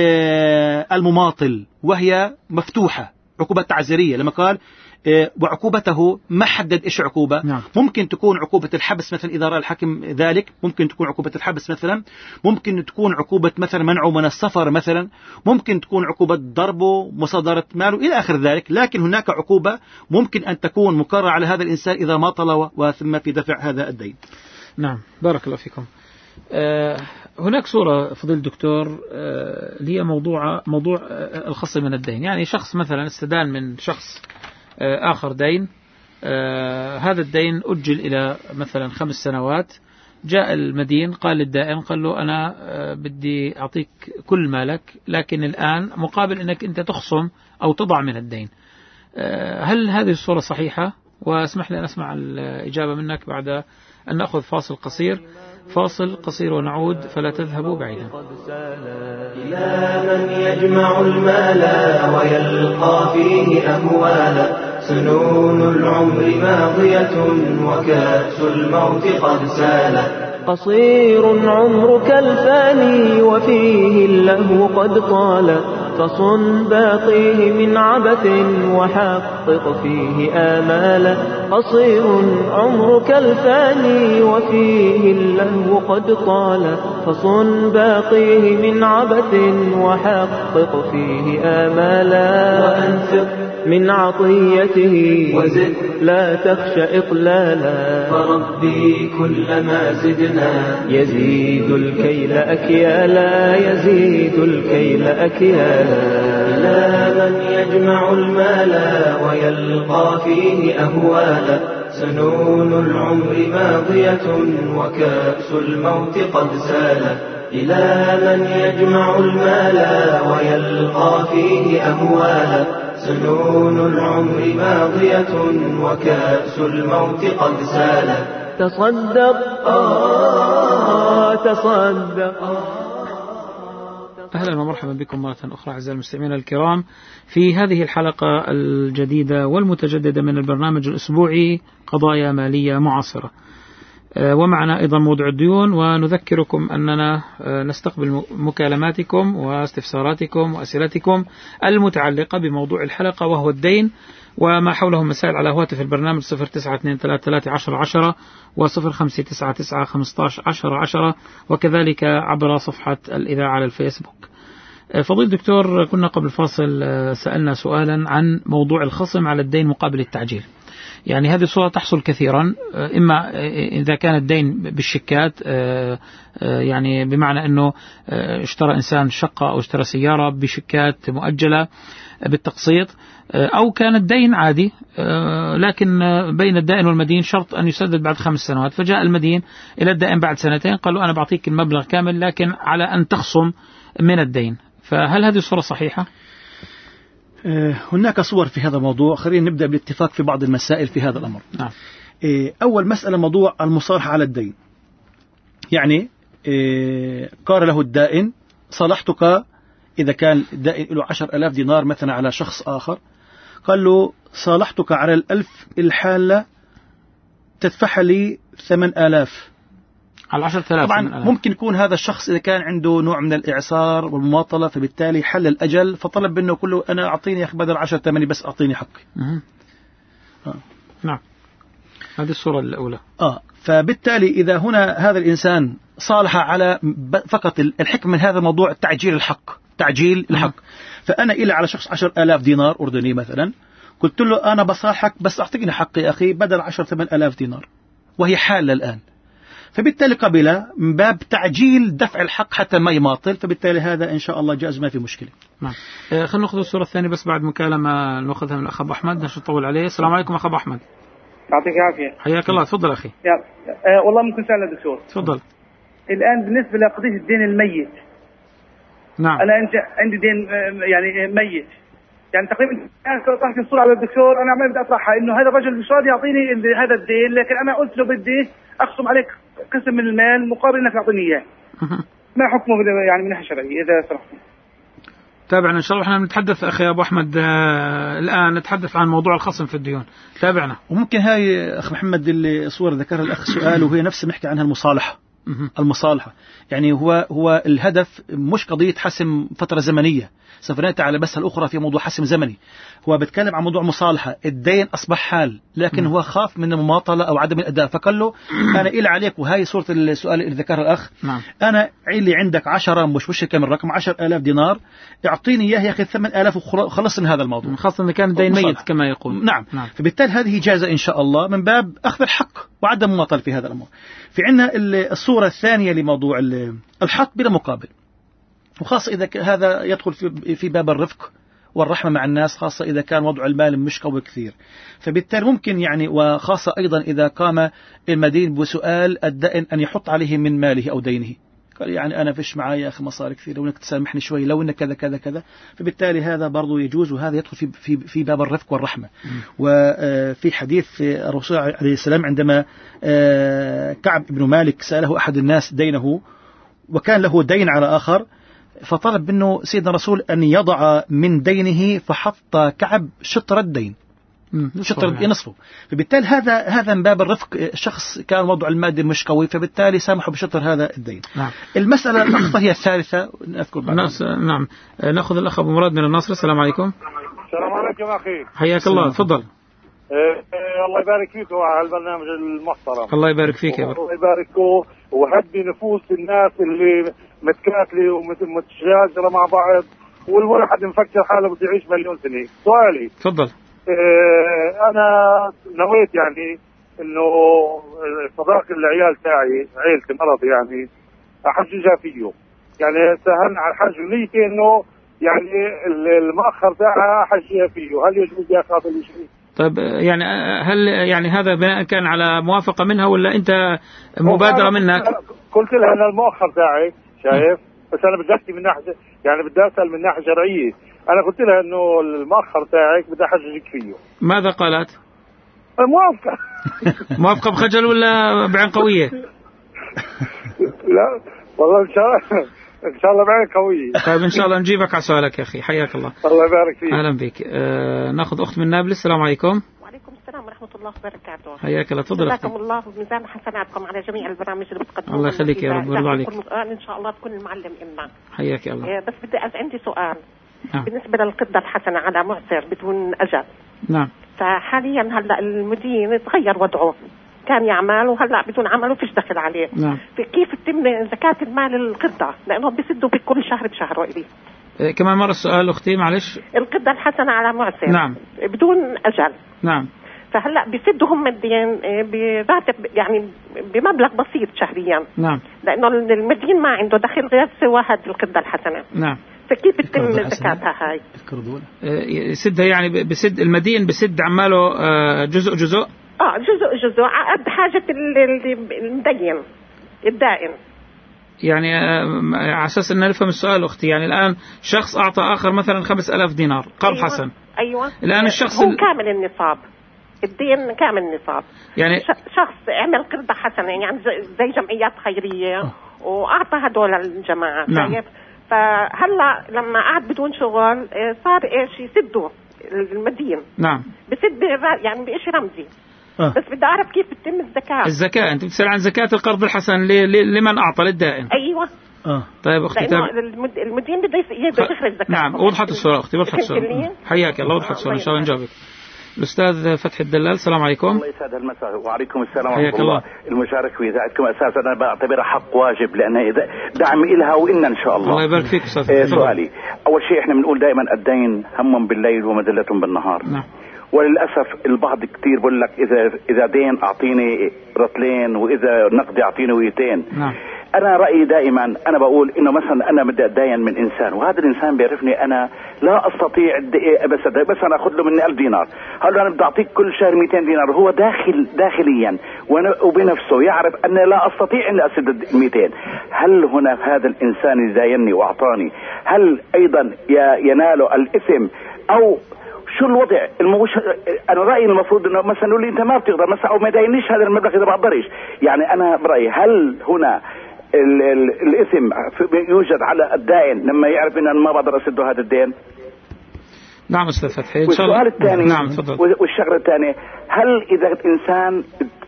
المماطل وهي مفتوحة، عقوبة تعزيرية. لما قال وعقوبته ما حدد إيش عقوبة. نعم. ممكن تكون عقوبة الحبس مثلا إذا رأى الحاكم ذلك، ممكن تكون عقوبة الحبس مثلا، ممكن تكون عقوبة مثلا منعه من السفر مثلا، ممكن تكون عقوبة ضربه، مصادرة ماله إلى آخر ذلك. لكن هناك عقوبة ممكن أن تكون مقررة على هذا الإنسان إذا ماطل وثم في دفع هذا الدين. نعم، بارك الله فيكم. هناك صورة فضيل الدكتور هي موضوع الخصم من الدين. يعني شخص مثلا استدان من شخص آخر دين، هذا الدين أجل إلى مثلا 5 سنوات، جاء المدين قال للدائن، قال له أنا بدي أعطيك كل مالك، لكن الآن مقابل أنك أنت تخصم أو تضع من الدين. هل هذه الصورة صحيحة؟ واسمح لي أن أسمع الإجابة منك بعد أن نأخذ فاصل قصير ونعود، فلا تذهبوا بعيدا. إلى من يجمع المال ويلقى فيه أهوالا، سنون العمر ماضية وكأس الموت قد سالا. قصير عمرك الفاني وفيه اللهو قد طال، فصن باقيه من عبث وحقق فيه آمالا. قصير عمرك الفاني وفيه اللهو قد طال، فصن باقيه من عبث وحقق فيه آمالا. وأنفق من عطيته وزد لا تخش إقلالا، فربي كلما زدنا يزيد الكيل أكيالا، يزيد الكيل أكيالا. إلى من يجمع المال ويلقى فيه أهوالا، سنون العمر ماضية وكأس الموت قد سالا. إلى من يجمع المال ويلقى فيه أهوالا، سنون العمر ماضية وكأس الموت قد سالا. تصدق تصدق. أهلا ومرحبا بكم مرة أخرى أعزائي المستمعين الكرام في هذه الحلقة الجديدة والمتجددة من البرنامج الأسبوعي قضايا مالية معاصرة، ومعنا أيضا موضوع الديون. ونذكركم أننا نستقبل مكالماتكم واستفساراتكم وأسئلتكم المتعلقة بموضوع الحلقة وهو الدين وما حوله مسائل على هواتف البرنامج 0923331010 و0599151010 وكذلك عبر صفحة الإذاعة على الفيسبوك. فضيل دكتور، كنا قبل فاصل سألنا سؤالا عن موضوع الخصم على الدين مقابل التعجيل. يعني هذه الصورة تحصل كثيرا، إما إذا كان الدين بالشيكات، يعني بمعنى أنه اشترى إنسان شقة أو اشترى سيارة بشيكات مؤجلة بالتقسيط، أو كان الدين عادي لكن بين الدائن والمدين شرط أن يسدد بعد 5 سنوات، فجاء المدين إلى الدائن بعد 2 قال له أنا بعطيك المبلغ كامل لكن على أن تخصم من الدين. فهل هذه الصورة صحيحة؟ هناك صور في هذا الموضوع. خلينا نبدأ بالاتفاق في بعض المسائل في هذا الأمر. نعم. أول مسألة موضوع المصالحة على الدين. يعني قال له الدائن صالحتك، إذا كان الدائن له 10,000 دينار مثلا على شخص آخر، قال له صالحتك على 1000 الحالة تدفع لي 8,000 على 10,000. طبعا ممكن يكون هذا الشخص إذا كان عنده نوع من الإعسار والمماطلة، فبالتالي حل الأجل فطلب منه كله أنا أعطيني بدل 10 8 بس أعطيني حقي. نعم، هذه الصورة الأولى. فبالتالي إذا هنا هذا الإنسان صالح على فقط الحكم من هذا الموضوع تعجيل الحق. فأنا إلى على شخص 10,000 دينار أردني مثلا، قلت له أنا بصالحك بس أعطيني حقي أخي بدل 10 8,000 دينار، وهي حالة الآن. فبالتالي قبل من باب تعجيل دفع الحق حتى ما يماطل، فبالتالي هذا إن شاء الله جائز ما في مشكلة. نعم. خلينا نأخذ الصورة الثانية بس بعد مكالمة نأخذها من الأخ أبو أحمد، نشوف نطول عليه. السلام عليكم أخ أبو أحمد. يعطيك العافية. حياك الله، تفضل أخي. والله ممكن سأل الدكتور. تفضل. الآن بالنسبة لقضية الدين الميت. نعم. أنا عندي دين يعني ميت، يعني تقريبا طرحت الصورة على الدكتور، أنا عمال بدي أطرحها إنه هذا الرجل مش راضي يعطيني هذا الدين، لكن أنا قلت له بدي أخصم عليك قسم من المال مقابل إنك تعطيني إياه. ما حكمه يعني من ناحية شرعية إذا سمحت؟ تابعنا إن شاء الله. احنا نتحدث أخي أبو أحمد الآن نتحدث عن موضوع الخصم في الديون. تابعنا. وممكن هاي أخ محمد اللي الصورة ذكرها الأخ سؤال، وهي نفس نحكي عنها المصالحة. يعني هو الهدف مش قضية حسم فترة زمنية، سوف نأتي على بس الأخرى في موضوع حسم زمني. هو بيتكلم عن موضوع مصالحة، الدين أصبح حال لكن هو خاف من المماطلة أو عدم الأداء، فقال له أنا إلي عليك، وهي صورة السؤال اللي ذكرها الأخ. أنا إلي عندك 10 مش كم الرقم 10,000 دينار، اعطيني إياه يا أخي 8,000 وخلص من هذا الموضوع، خاصة إذا كان الدين ميت كما يقول. نعم. فبالتالي هذه جائزة إن شاء الله من باب أخذ الحق. وعدم مماطلة في هذا الأمر. في عندنا الصورة الثانية لموضوع الحق بلا مقابل، وخاصة إذا هذا يدخل في باب الرفق والرحمة مع الناس، خاصة إذا كان وضع المال مش قوي كثير. فبالتالي ممكن يعني، وخاصة أيضا إذا قام المدين بسؤال الدائن أن يحط عليه من ماله أو دينه، قال يعني أنا فيش معايا يا أخي مصاري كثير، لو إنك تسامحني شوي، لو إنك كذا كذا كذا. فبالتالي هذا برضو يجوز، وهذا يدخل في باب الرفق والرحمة. وفي حديث الرسول عليه السلام عندما كعب بن مالك سأله أحد الناس دينه، وكان له دين على آخر، فطلب منه سيدنا الرسول أن يضع من دينه، فحط كعب شطر الدين، شطر نصفه. فبالتالي هذا من باب الرفق، شخص كان وضع المادي مش قوي، فبالتالي سامحه بشطر هذا الدين. نعم. المسألة الأخطر هي الثالثة، نذكر بعد. نعم. نأخذ الأخ أبو مراد من الناصر. السلام عليكم. السلام عليكم أخي. حياك الله، تفضل. الله يبارك فيك وعلى البرنامج المحترم. الله يبارك فيك يا الله يبارك، وهدي نفوس الناس اللي متكاتلة ومتشاجرة مع بعض، والواحد مفكر حاله بده يعيش مليون سنة. سؤالي، تفضل. أنا نويت يعني إنه صداق العيال تاعي، عيلتي مرض يعني، أحججها فيه، يعني سهلنا على الحج، ونيتي إنه يعني المؤخر تاعها أحججها فيه. هل يجوز يا أخي هذا الشيء؟ طيب يعني هل يعني هذا بناء كان على موافقة منها ولا أنت مبادرة منك؟ قلت لها أنا المؤخر تاعي شايف، بس أنا بدي أحكي من ناحية، يعني بدي أسأل من ناحية شرعية. أنا قلت لها إنه المؤخر تاعك بدي أحججك فيه. ماذا قالت؟ موافقة. موافقة بخجل ولا بعين قوية؟ لا والله إن شاء الله بعين قوية. طيب إن شاء الله نجيبك على سؤالك يا أخي، حياك الله. الله يبارك فيك. أهلا بك. نأخذ أخت من نابلس. السلام عليكم. وعليكم السلام ورحمة الله وبركاته. حياك الله، تفضل. جزاكم الله بميزان حسناتكم على جميع البرامج اللي بتقدموها. الله يخليك يا رب ويرضى عليك. إن شاء الله تكون المعلم إلنا. حياك يا الله. بس بدي عندي سؤال. نعم. بالنسبة للقطة الحسنة على معسر بدون أجل. نعم. فحاليا هلا المدين تغير وضعه، كان يعمل وهلا بدون عمل وفيش دخل عليه. نعم. كيف تتم زكاة المال القطة؟ لأنهم بيسدوا بكل شهر بشهر إلي. كمان مرة السؤال أختي معلش. القطة الحسنة على معسر. نعم. بدون أجل. نعم. فهلا بيسدوا هم الدين براتب يعني بمبلغ بسيط شهريا. نعم. لأنه المدين ما عنده دخل غير سوى هذه القطة الحسنة. نعم. فكيف بتتم زكاتها هاي؟ يسدها يعني بسد المدين، بسد عماله جزء جزء على قد حاجة المدين الدائن. يعني على أساس أن نفهم السؤال أختي، يعني الآن شخص أعطى آخر مثلا 5000 دينار قرض أيوة. حسن. أيوة. الآن الشخص هو كامل النصاب، الدين كامل النصاب. يعني شخص عمل قرض حسنة يعني زي جمعيات خيرية وأعطى هدول الجماعة. نعم. فهلا لما قعد بدون شغل صار ايش يسدوا المدين. نعم. بسد يعني بشيء رمزي. بس بدي اعرف كيف بتتم الزكاة انت بتسأل عن زكاة القرض الحسن لمن اعطى للدائن. ايوه. طيب اختي المدين بده يخرج زكاة. نعم وضحت الصورة اختي، وضحت الصورة. حياك الله، وضحت الصورة ان شاء الله نجاوبك. الأستاذ فتحي الدلال. السلام عليكم. الله يسعد المساء. وعليكم السلام ورحمة الله. المشاركة في إذاعتكم أساسا أنا بعتبرها حق واجب، لأنها دعم إلها وإن إن شاء الله. الله يبارك فيك أستاذ. سؤالي أول شيء، إحنا بنقول دائما الدين هم بالليل ومذلة بالنهار. نعم. وللأسف البعض كتير بقول لك إذا دين أعطيني رطلين، وإذا نقدي أعطيني ويتين. نعم. أنا رأيي دائما أنا بقول إنه مثلا أنا بدي أتدين من إنسان، وهذا الإنسان بيعرفني أنا لا أستطيع بس أنا أخذ له مني 1000 دينار، هل أنا بدي أعطيك كل شهر 200 دينار، هو داخليا وبنفسه يعرف أن لا أستطيع أن أسدد 200. هل هنا هذا الإنسان إذا يني وأعطاني هل أيضا يناله الإثم أو شو الوضع؟ انا رايي المفروض انه مثلا يقول لي انت ما بتقدر مثلا او ما داينيش هذا المبلغ اذا بقدرش، يعني انا برايي هل هنا الاسم يوجد على الدائن لما يعرف ان انا ما بقدر اسد هذا الدين؟ نعم استاذ فتحي ان شاء الله. والسؤال الثاني، نعم تفضل. والشغله الثانيه، هل اذا انسان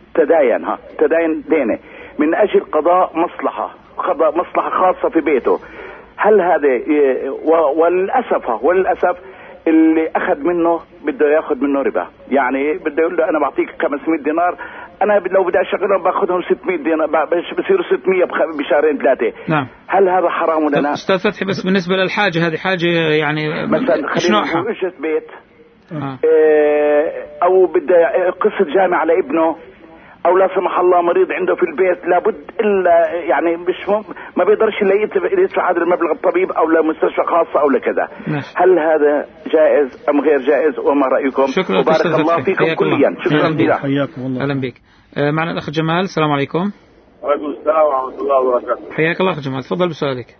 تداين دينه من اجل قضاء مصلحه خاصه في بيته، هل هذا وللاسف اللي اخذ منه بده ياخذ منه ربا، يعني بده يقول له انا بعطيك 500 دينار، انا لو بدي اشغلهم باخذهم 600 دينار، بصيروا 600 بشهرين ثلاثه. نعم. هل هذا حرام ولا لا؟ استاذ فتحي بس بالنسبه للحاجه هذه حاجه يعني مثلا ايش نوعها؟ اجره بيت او بده قصه جامع على ابنه، او لا سمح الله مريض عنده في البيت لابد الا يعني ما بيقدرش الا يدفع هذا المبلغ الطبيب او لمستشفى خاصه او لكذا. هل هذا جائز ام غير جائز وما رايكم؟ شكرا وبارك الله فيكم كليا. شكرا جزيلا. حياكم الله. اهلا بك. معنا الاخ جمال. السلام عليكم. وعليكم السلام ورحمه الله وبركاته. حياك الله اخ جمال، تفضل بسؤالك.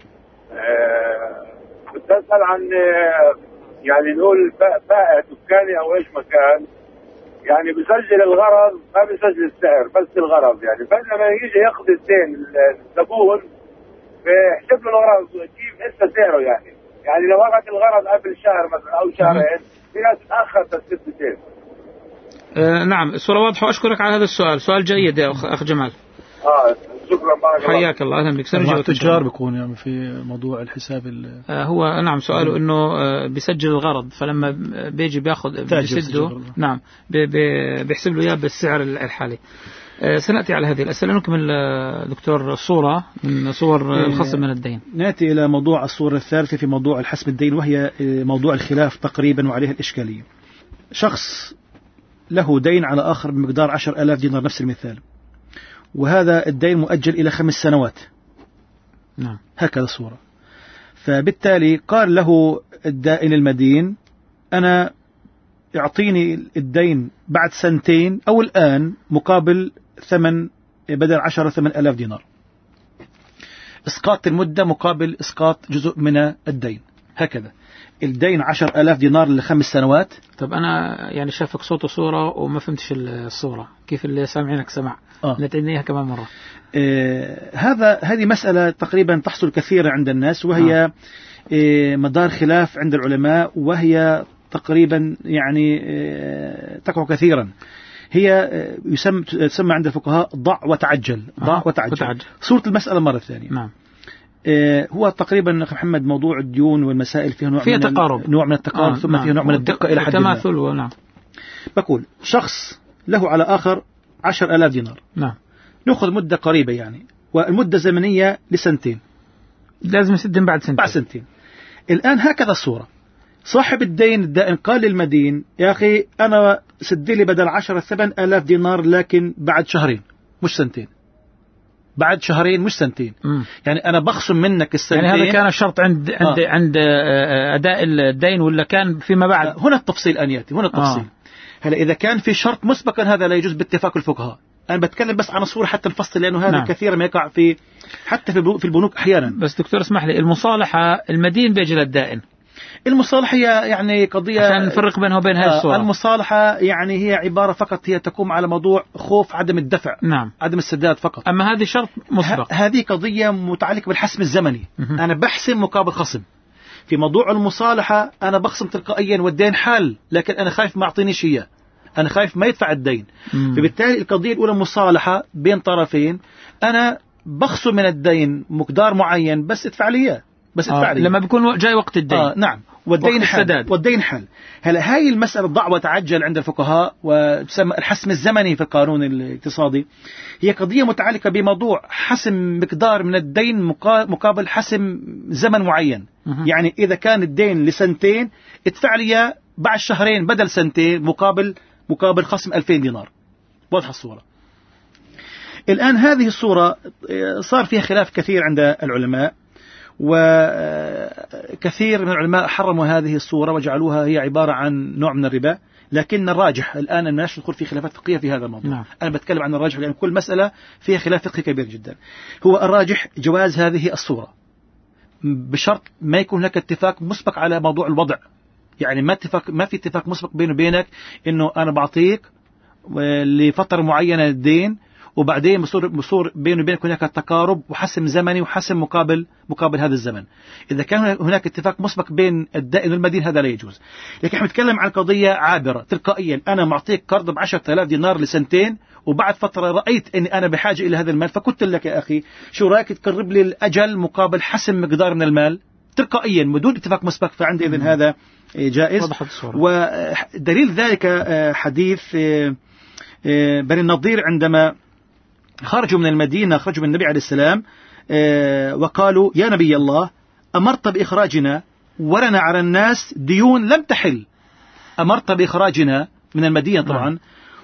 كنت اسال عن يعني نقول بائع دكاني او ايش مكان يعني بيسجل الغرض ما بيسجل السعر بس الغرض، يعني فلما يجي يقضي الدين الزبون بيحسب له الغرض كيف هسه سعره يعني لو اخذ الغرض قبل شهر مثلا او شهرين في ناس تاخر تسديد الدين. نعم الصورة واضحة وأشكرك على هذا السؤال، سؤال جيد يا أخ جمال. شكرا بارك الله. حياك الله. أهلا بك. سنجاوب التجار بيكون يعني في موضوع الحساب هو نعم سؤاله إنه بيسجل الغرض، فلما بيجي بياخذ بيسده نعم بيحسب له إياه بالسعر الحالي. سنأتي على هذه الأسئلة. نكمل دكتور صورة من صور الخصم من الدين. نأتي إلى موضوع الصورة الثالثة في موضوع الحسب الدين، وهي موضوع الخلاف تقريبا وعليها الإشكالية. شخص له دين على آخر بمقدار 10,000 دينار نفس المثال، وهذا الدين مؤجل إلى 5 سنوات. نعم. هكذا الصورة. فبالتالي قال له الدائن المدين أنا يعطيني الدين بعد 2 سنين أو الآن مقابل ثمن بدل 10 8,000 دينار. إسقاط المدة مقابل إسقاط جزء من الدين. هكذا الدين 10,000 دينار ل5 سنوات. طب أنا يعني شافك صوت وصورة وما فهمتش الصورة، كيف اللي سامعينك سمع؟ نتعنيها كمان مرة. هذه مسألة تقريبا تحصل كثيرا عند الناس، وهي مدار خلاف عند العلماء، وهي تقريبا يعني تقع كثيرا. هي تسمى عند الفقهاء ضع وتعجل. ضع وتعجل. صورة المسألة مرة ثانية. نعم. هو تقريبا أخي محمد موضوع الديون والمسائل فيها نوع من التقارب ثم فيها نوع من الدقة إلى حد ما. نعم. بقول شخص له على آخر 10,000 دينار. نعم. نأخذ مدة قريبة يعني، والمدة زمنية ل2 لازم يسدن بعد 2 بعد 2. الآن هكذا الصورة. صاحب الدين الدائن قال للمدين يا أخي أنا سد لي بدل 10 8,000 دينار لكن بعد 2 شهر مش 2 بعد 2 شهر مش 2 يعني أنا بخصم منك 2 يعني هذا كان الشرط عند أداء الدين ولا كان فيما بعد؟ هنا التفصيل أن يأتي. هنا التفصيل. هلا إذا كان في شرط مسبقا هذا لا يجوز باتفاق الفقهاء. أنا بتكلم بس عن الصورة حتى الفصل، لأنه هذا كثيرا ما يقع حتى في البنوك أحيانا. بس دكتور اسمح لي، المصالحة المدين بيجي للدائن. المصالحة هي يعني قضية عشان نفرق بينها وبين هذه الصورة. المصالحة يعني هي عبارة فقط هي تقوم على موضوع خوف عدم الدفع. نعم. عدم السداد فقط. أما هذه شرط مسبق. هذه قضية متعلقة بالحسم الزمني. أنا بحسم مقابل خصم. في موضوع المصالحة أنا بخصم تلقائيا والدين حال، لكن أنا خايف ما أعطينيش إياه، أنا خايف ما يدفع الدين. فبالتالي القضية الأولى مصالحة بين طرفين، أنا بخصم من الدين مقدار معين بس ادفع لي إياه. بس ادفع لي لما بيكون جاي وقت الدين. نعم. والدين حال. هلا هاي المسألة ضع وتعجل عند الفقهاء، وتسمى الحسم الزمني في القانون الاقتصادي. هي قضية متعلقة بموضوع حسم مقدار من الدين مقابل حسم زمن معين. يعني إذا كان الدين ل2 ادفع لي بعد 2 شهر بدل 2 مقابل خصم 2,000 دينار. واضحة الصورة. الآن هذه الصورة صار فيها خلاف كثير عند العلماء، وكثير من العلماء حرموا هذه الصورة وجعلوها هي عبارة عن نوع من الربا. لكن الراجح الآن أن ندخل في خلافات فقهية في هذا الموضوع. نعم. أنا بتكلم عن الراجح لأن كل مسألة فيها خلاف فقهي كبير جدا. هو الراجح جواز هذه الصورة بشرط ما يكون هناك اتفاق مسبق على موضوع الوضع. يعني ما في اتفاق مسبق بيني وبينك إنه أنا بعطيك لفترة معينة الدين، وبعدين بصور بيني وبينك هناك تقارب وحسم زمني وحسم مقابل هذا الزمن. إذا كان هناك اتفاق مسبق بين الدائن والمدين هذا لا يجوز. لكن احنا نتكلم عن قضية عابرة تلقائيا، أنا معطيك قرض ب10,000 دينار ل2 وبعد فترة رأيت أني أنا بحاجة إلى هذا المال، فقلت لك يا أخي شو رأيك تقرب لي الأجل مقابل حسم مقدار من المال تلقائيا بدون اتفاق مسبق، فعندي إذن هذا جائز. ودليل ذلك حديث بني النضير عندما خرجوا من المدينة، خرجوا من النبي عليه السلام وقالوا يا نبي الله أمرت بإخراجنا ولنا على الناس ديون لم تحل. أمرت بإخراجنا من المدينة طبعا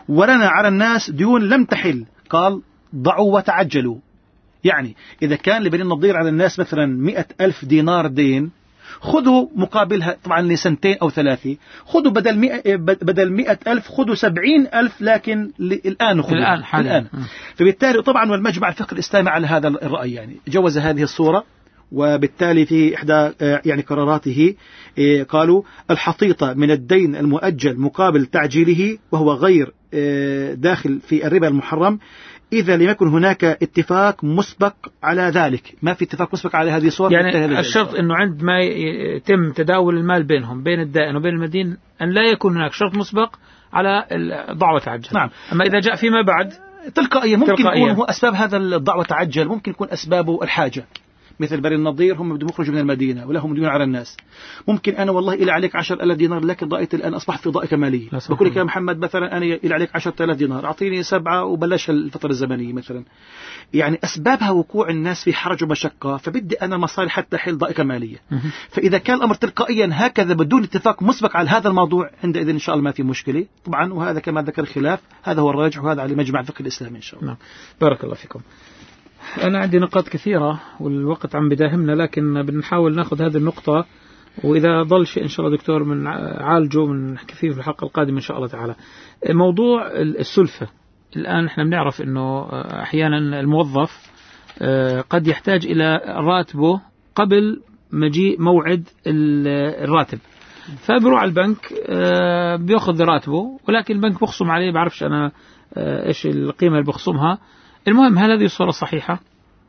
ولنا على الناس ديون لم تحل، قال ضعوا وتعجلوا. يعني إذا كان لبني النضير على الناس مثلا 100,000 دينار دين، خذوا مقابلها طبعا لسنتين أو 3، خذوا بدل 100,000 خذوا 70,000، لكن الآن خذوا الآن. فبالتالي طبعا والمجمع الفقهي الإسلامي على هذا الرأي يعني جوز هذه الصورة. وبالتالي في إحدى يعني قراراته قالوا الحطيطة من الدين المؤجل مقابل تعجيله وهو غير داخل في الربا المحرم إذا لم يكن هناك اتفاق مسبق على ذلك. ما في اتفاق مسبق على هذه الصورة. يعني الشرط أنه عندما يتم تداول المال بينهم بين الدائن وبين المدين أن لا يكون هناك شرط مسبق على الضع وتعجل. نعم. أما إذا جاء فيما بعد تلقائيا ممكن يكون هو أسباب هذا الضع وتعجل ممكن يكون أسبابه الحاجة. مثل بني النضير هم بدهم يخرجوا من المدينة ولهم ديون على الناس. ممكن أنا والله إلى عليك 10,000 دينار لكن ضائت الآن أصبحت في ضائقة مالية. بقول لك يا محمد مثلا أنا إلى عليك 10,000 دينار أعطيني 7 وبلش الفترة الزمنية مثلا. يعني أسبابها وقوع الناس في حرج ومشقة، فبدي أنا مصاري حتى حل ضائقة مالية. فإذا كان الأمر تلقائيا هكذا بدون اتفاق مسبق على هذا الموضوع عندئذ إن شاء الله ما في مشكلة طبعا. وهذا كما ذكر الخلاف هذا هو الراجح وهذا على مجمع الفقه الإسلامي إن شاء الله. نعم. بارك الله فيكم. أنا عندي نقاط كثيرة والوقت عم بداهمنا، لكن بنحاول ناخذ هذه النقطة، وإذا ضل شيء إن شاء الله دكتور من عالجه من نحكي فيه في الحلقة القادمة إن شاء الله تعالى. موضوع السلفة الآن إحنا بنعرف إنه أحيانا الموظف قد يحتاج إلى راتبه قبل مجيء موعد الراتب، فبروح على البنك بيأخذ راتبه، ولكن البنك بخصم عليه بعرفش أنا إيش القيمة اللي بخصمها. المهم هل هذه الصورة صحيحة؟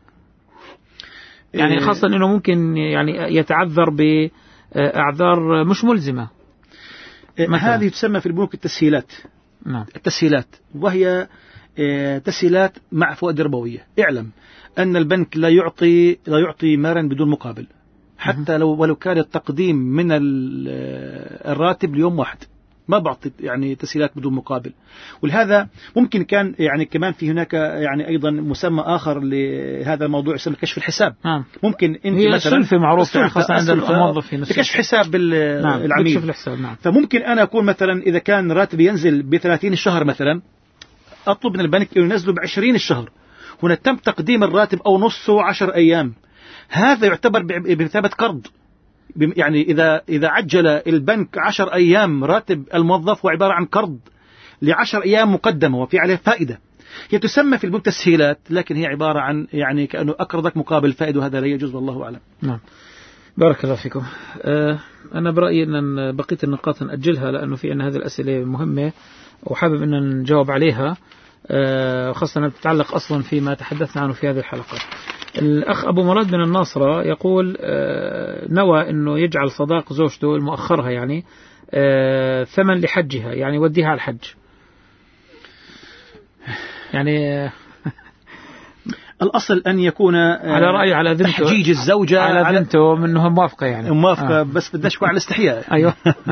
يعني خاصة أنه ممكن يعني يتعذر بأعذار مش ملزمة. هذه تسمى في البنوك التسهيلات. نعم. التسهيلات، وهي تسهيلات مع فوائد ربوية. اعلم أن البنك لا يعطي مالا بدون مقابل، حتى ولو كان التقديم من الراتب ليوم واحد، ما بعطي يعني تسهيلات بدون مقابل. ولهذا ممكن كان يعني كمان في هناك يعني أيضا مسمى آخر لهذا الموضوع يسمى كشف الحساب. ممكن أنت هي مثلا السلفة معروفة خاصة عند الموظفين كشف حساب العميل. كشف الحساب. نعم. فممكن أنا أكون مثلا إذا كان راتبي ينزل ب30 الشهر مثلا، أطلب من البنك أن ينزله ب20 الشهر. هنا تم تقديم الراتب أو نصه 10 أيام، هذا يعتبر بمثابة قرض. يعني إذا عجل البنك 10 أيام راتب الموظف هو عبارة عن قرض ل10 أيام مقدمة وفي عليه فائدة. هي تسمى في البنوك تسهيلات، لكن هي عبارة عن يعني كأنه أقرضك مقابل فائدة، وهذا لا يجوز والله أعلم. نعم. بارك الله فيكم. أنا برأيي أن بقية النقاط نأجلها لأنه في عندنا هذه الأسئلة مهمة وحابب أن نجاوب عليها، خاصة تتعلق أصلا فيما تحدثنا عنه في هذه الحلقة. الأخ أبو مراد من الناصرة يقول نوى أنه يجعل صداق زوجته المؤخرها يعني ثمن لحجها، يعني يوديها على الحج. يعني الأصل أن يكون على رأيه على ذمته تحجيج الزوجة على ذمته منه موافقة، يعني موافقة بس بدناش يكون على الاستحياء. أيوه.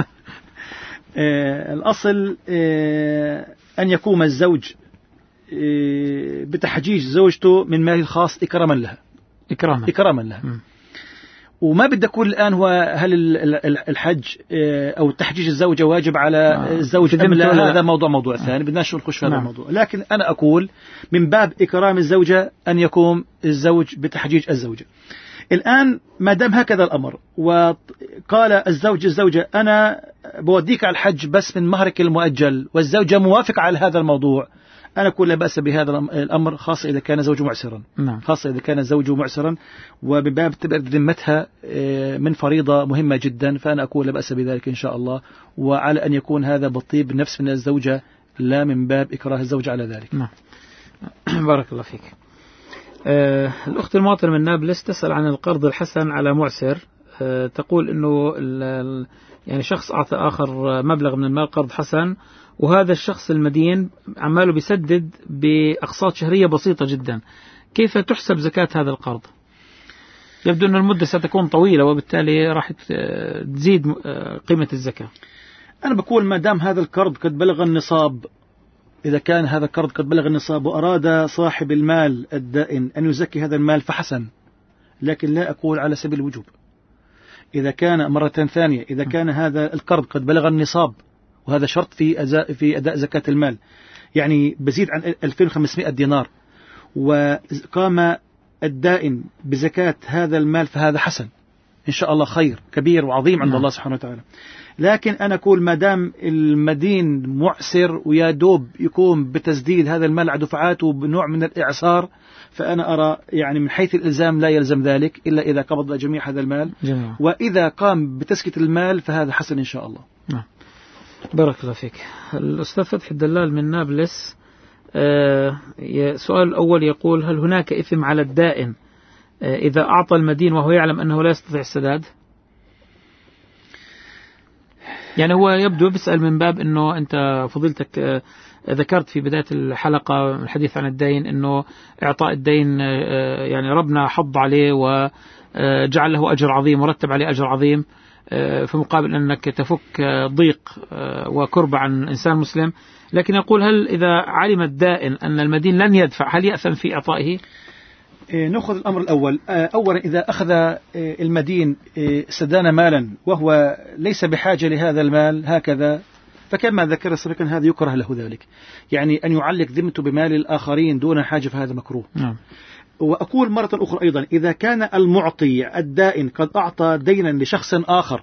الأصل أن يقوم الزوج بتحجيج زوجته من ماله الخاص إكراما لها. إكراما لها. وما بدي أقول الآن هو هل الحج أو تحجيج الزوجة واجب على الزوج أم لا، هذا موضوع ثاني بدناش نخش في هذا الموضوع. لكن أنا أقول من باب إكرام الزوجة أن يقوم الزوج بتحجيج الزوجة. الآن ما دام هكذا الأمر وقال الزوجة أنا بوديك على الحج بس من مهرك المؤجل، والزوجة موافقة على هذا الموضوع، أنا أقول لا بأس بهذا الأمر، خاصة إذا كان زوجه معسرا. نعم. خاصة إذا كان زوجه معسرا وبباب تبرد ذمتها من فريضة مهمة جدا، فأنا أقول لا بأس بذلك إن شاء الله، وعلى أن يكون هذا بطيب نفس من الزوجة لا من باب إكراه الزوج على ذلك. نعم. بارك الله فيك. الأخت المواطنة من نابلس تسأل عن القرض الحسن على معسر. تقول إنه يعني شخص أعطى آخر مبلغ من المال قرض حسن، وهذا الشخص المدين عماله بيسدد بأقساط شهرية بسيطة جدا، كيف تحسب زكاة هذا القرض؟ يبدو أن المدة ستكون طويلة وبالتالي راح تزيد قيمة الزكاة. أنا بقول ما دام هذا القرض قد بلغ النصاب، إذا كان هذا القرض قد بلغ النصاب وأراد صاحب المال الدائن أن يزكي هذا المال فحسن، لكن لا أقول على سبيل الوجوب. إذا كان مرة ثانية إذا كان هذا القرض قد بلغ النصاب، وهذا شرط في أداء زكاة المال، يعني بزيد عن 2500 دينار، وقام الدائن بزكاة هذا المال، فهذا حسن إن شاء الله، خير كبير وعظيم عند الله سبحانه وتعالى. لكن أنا أقول ما دام المدين معسر ويا دوب يقوم بتسديد هذا المال على دفعاته بنوع من الإعسار، فأنا أرى يعني من حيث الإلزام لا يلزم ذلك إلا إذا قبض جميع هذا المال وإذا قام بتسكية المال فهذا حسن إن شاء الله. بارك الله فيك. الأستاذ فتحي الدلال من نابلس، سؤال الأول يقول: هل هناك إثم على الدائن إذا أعطى المدين وهو يعلم أنه لا يستطيع السداد؟ يعني هو يبدو بيسأل من باب أنه أنت فضيلتك ذكرت في بداية الحلقة الحديث عن الدين أنه إعطاء الدين يعني ربنا حض عليه وجعل له أجر عظيم ورتب عليه أجر عظيم في مقابل أنك تفك ضيق وكرب عن إنسان مسلم. لكن يقول: هل إذا علم الدائن أن المدين لن يدفع هل يأثم في إعطائه؟ نأخذ الأمر الأول. أولا إذا أخذ المدين سدان مالا وهو ليس بحاجة لهذا المال هكذا، فكما ذكر سابقا هذا يكره له ذلك، يعني أن يعلق ذمته بمال الآخرين دون حاجة فهذا مكروه. وأقول مرة أخرى أيضا: إذا كان المعطي الدائن قد أعطى دينا لشخص آخر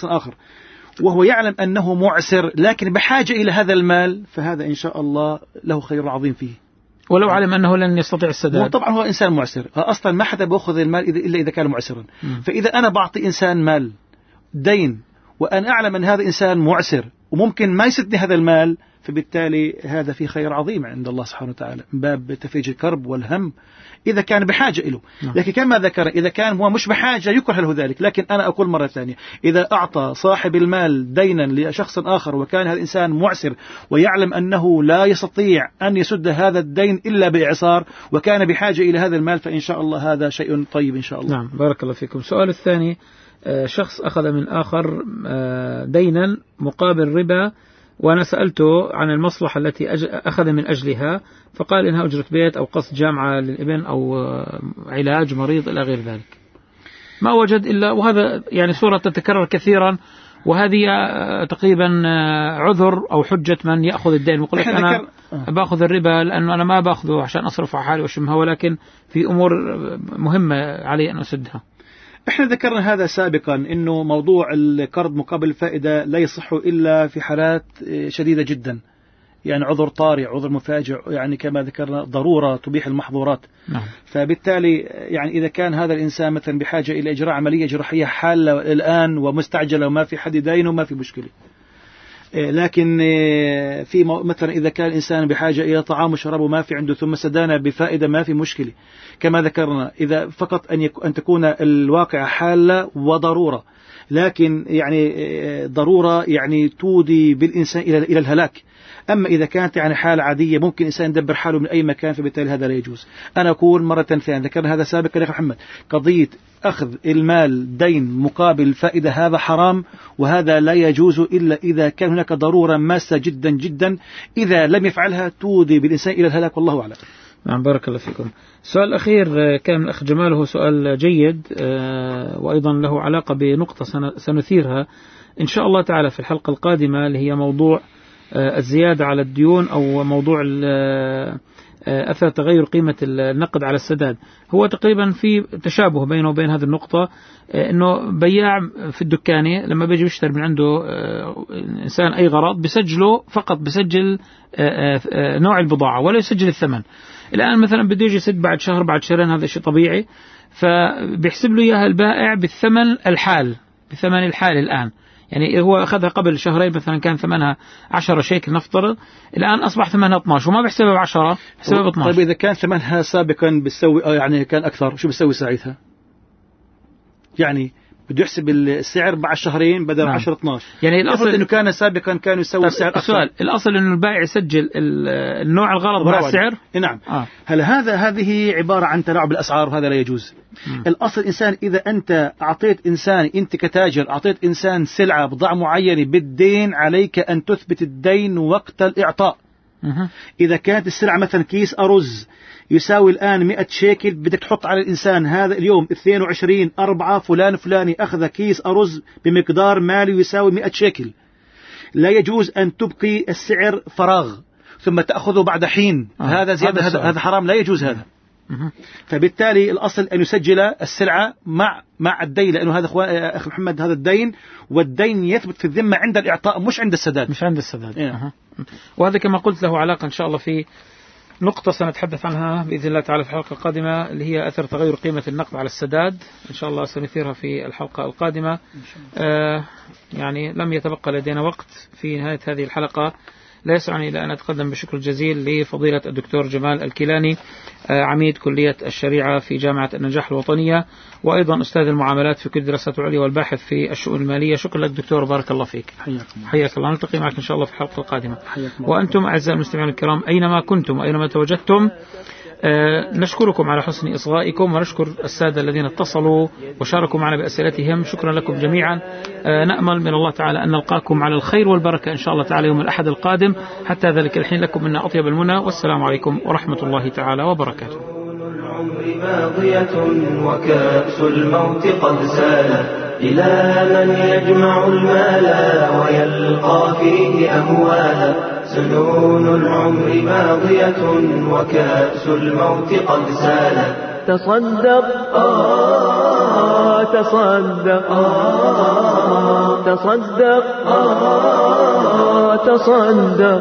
وهو يعلم أنه معسر لكن بحاجة إلى هذا المال، فهذا إن شاء الله له خير عظيم فيه، ولو علم أنه لن يستطيع السداد. طبعا هو إنسان معسر أصلا، ما حدا بأخذ المال إلا إذا كان معسرا. فإذا أنا بعطي إنسان مال دين وأنا أعلم أن هذا إنسان معسر وممكن ما يسدني هذا المال، فبالتالي هذا فيه خير عظيم عند الله سبحانه وتعالى من باب تفريج الكرب والهم إذا كان بحاجة إله. لكن كما ذكر إذا كان هو مش بحاجة يكره له ذلك. لكن أنا أقول مرة ثانية: إذا أعطى صاحب المال دينا لشخص آخر وكان هذا الإنسان معسر ويعلم أنه لا يستطيع أن يسد هذا الدين إلا بإعصار وكان بحاجة إلى هذا المال، فإن شاء الله هذا شيء طيب إن شاء الله. نعم، بارك الله فيكم. السؤال الثاني: شخص أخذ من آخر دينا مقابل ربا، وأنا سألته عن المصلحة التي أخذ من أجلها، فقال إنها أجرة بيت أو قصد جامعة للابن أو علاج مريض إلى غير ذلك. ما وجد إلا، وهذا يعني صورة تتكرر كثيرا، وهذه تقريبا عذر أو حجة من يأخذ الدين ويقول لك أنا بأخذ الربا لأنه أنا ما بأخذه عشان أصرف على حالي وأشمها، ولكن في أمور مهمة علي أن أسدها. احنا ذكرنا هذا سابقا انه موضوع القرض مقابل الفائدة لا يصح الا في حالات شديدة جدا، يعني عذر طارئ، عذر مفاجئ، يعني كما ذكرنا ضرورة تبيح المحظورات. فبالتالي يعني اذا كان هذا الانسان مثلا بحاجة الى اجراء عملية جراحية حالة الان ومستعجلة وما في حد داين وما في مشكلة، لكن في مثلا إذا كان الإنسان بحاجة إلى طعام وشراب وما في عنده ثم سدانا بفائدة ما في مشكلة كما ذكرنا، إذا فقط أن تكون الواقع حالة وضرورة، لكن يعني ضرورة يعني تودي بالإنسان إلى الهلاك. أما إذا كانت يعني حالة عادية ممكن الإنسان يدبر حاله من أي مكان، فبالتالي هذا لا يجوز. أنا أقول مرة ثانية، ذكرنا هذا سابقا يا أخي محمد، قضية أخذ المال دين مقابل فائدة هذا حرام، وهذا لا يجوز إلا إذا كان هناك ضرورة ماسة جدا جدا، إذا لم يفعلها تودي بالإنسان إلى الهلاك، والله أعلم. نعم، بارك الله فيكم. السؤال الأخير كان الأخ جمال، هو سؤال جيد وأيضا له علاقة بنقطة سنثيرها إن شاء الله تعالى في الحلقة القادمة، اللي هي موضوع الزيادة على الديون أو موضوع أثر تغير قيمة النقد على السداد. هو تقريبا في تشابه بينه وبين هذه النقطة، إنه بياع في الدكانة لما بيجي يشتري من عنده إنسان أي غرض بسجله، فقط بسجل نوع البضاعة ولا يسجل الثمن. الآن مثلا بده يجي يسد بعد شهر بعد شهرين، هذا شيء طبيعي، فبيحسب له إياها البائع بثمن الحال الآن. يعني هو أخذها قبل شهرين مثلا كان ثمنها 10 شيكل نفترض، الآن أصبح ثمنها 12 وما بيحسبها ب10، بيحسبها ب12. طيب إذا كان ثمنها سابقا بتسوي يعني كان أكثر، شو بيسوي ساعتها؟ يعني بده يحسب السعر بعد شهرين بدل 10 12. يعني الأصل إنه كان سابقا كانوا يسوي السعر أكثر. السؤال الأصل إنه البائع يسجل النوع الغلط مع السعر. نعم. هل هذه عبارة عن تلاعب بالأسعار، وهذا لا يجوز. الأصل إنسان إذا أنت أعطيت إنسان، أنت كتاجر أعطيت إنسان سلعة بضاعة معينة بالدين، عليك أن تثبت الدين وقت الإعطاء. إذا كانت السلعة مثلا كيس أرز يساوي الآن 100 شيكل، بدك تحط على الإنسان هذا اليوم 22/4 فلان فلاني أخذ كيس أرز بمقدار مالي يساوي 100 شيكل. لا يجوز أن تبقي السعر فراغ ثم تأخذه بعد حين، هذا زيادة، هذا حرام، لا يجوز هذا. فبالتالي الأصل أن يسجل السلعة مع الدين، لأنه هذا أخي محمد هذا الدين، والدين يثبت في الذمة عند الإعطاء مش عند السداد. وهذا كما قلت له علاقة إن شاء الله في نقطة سنتحدث عنها بإذن الله تعالى في الحلقة القادمة، اللي هي أثر تغير قيمة النقد على السداد. إن شاء الله سنثيرها في الحلقة القادمة. يعني لم يتبقى لدينا وقت في نهاية هذه الحلقة. لا يسعني إلا أن أتقدم بشكر جزيل لفضيلة الدكتور جمال الكيلاني، عميد كلية الشريعة في جامعة النجاح الوطنية، وأيضا أستاذ المعاملات في كلية الدراسات العليا والباحث في الشؤون المالية. شكرا لك دكتور، بارك الله فيك. حياك الله. نلتقي معك إن شاء الله في الحلقة القادمة. وأنتم أعزائي المستمعين الكرام أينما كنتم وأينما تواجدتم، نشكركم على حسن إصغائكم، ونشكر السادة الذين اتصلوا وشاركوا معنا بأسئلتهم. شكرا لكم جميعا. نأمل من الله تعالى أن نلقاكم على الخير والبركة إن شاء الله تعالى يوم الأحد القادم. حتى ذلك الحين لكم منا أطيب المنى، والسلام عليكم ورحمة الله تعالى وبركاته. العمر ماضية وكأس الموت قد سالت، إلى من يجمع المال ويلقى فيه أموالا. سنون العمر ماضية وكأس الموت قد سالت. تصدق تصدق تصدق تصدق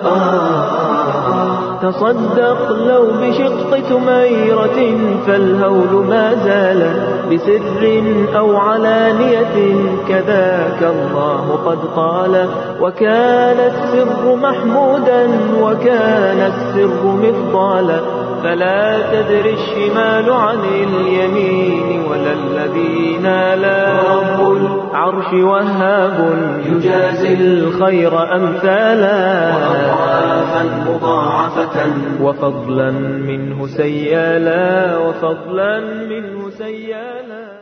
تصدق لو بشق تميرة فالهول ما زال، بسر أو علانية كذاك الله قد قال. وكان السر محمودا وكان السر مفضالا، فلا تدري الشمال عن اليمين ولا الذي نالا. رب العرش وهاب يجازي الخير أمثالا، وأضعافا مضاعفة وفضلا منه سيالا، وفضلا منه سيالا.